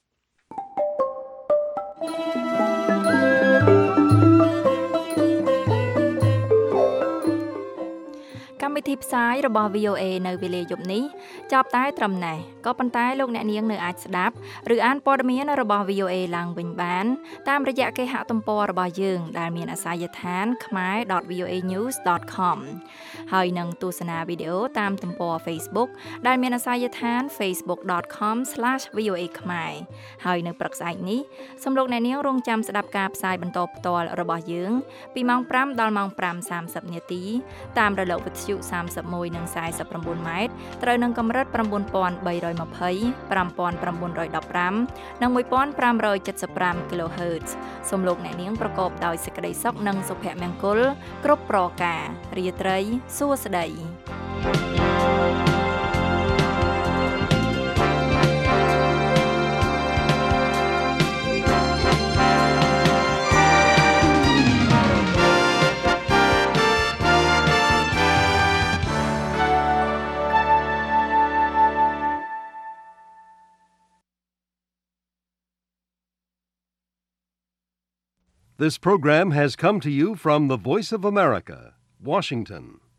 កម្មវិធីផ្សាយរបស់ VOA នៅវេលាយប់នេះចប់តែត្រឹមណេះក៏ប៉ុន្តែលោកអ្នកនាងនៅអាចស្ដាប់ឬអានព័ត៌មានរបស់ VOA ឡើងវិញបានតាមរយៈគេហទំព័ររបស់យើងដែលមានអាសយដ្ឋាន khmer.voanews.com ហើយនឹងទស្សនាវីដេអូតាមទំព័រ Facebook ដែលមានអាសយដ្ឋាន facebook.com/voa khmer ហើយនៅព្រឹកស្អែកនេះសូមលោកអ្នកនាងរងចាំស្ដាប់ការផ្សាយបន្តផ្ទាល់របស់យើងពីម៉ោង5ដល់ម៉ោង 5:30 នាទីតាមរលកវិទ្យុ31និង49ម៉ែត្រត្រូវនឹងកម្រិត 9320 5915 និង 1575 kHz សូមលោកអ្នកនាងប្រកបដោយសេចក្តីសុខនិងសុភមង្គលគ្រប់ប្រការរាត្រីសួស្តី This program has come to you from the Voice of America, Washington.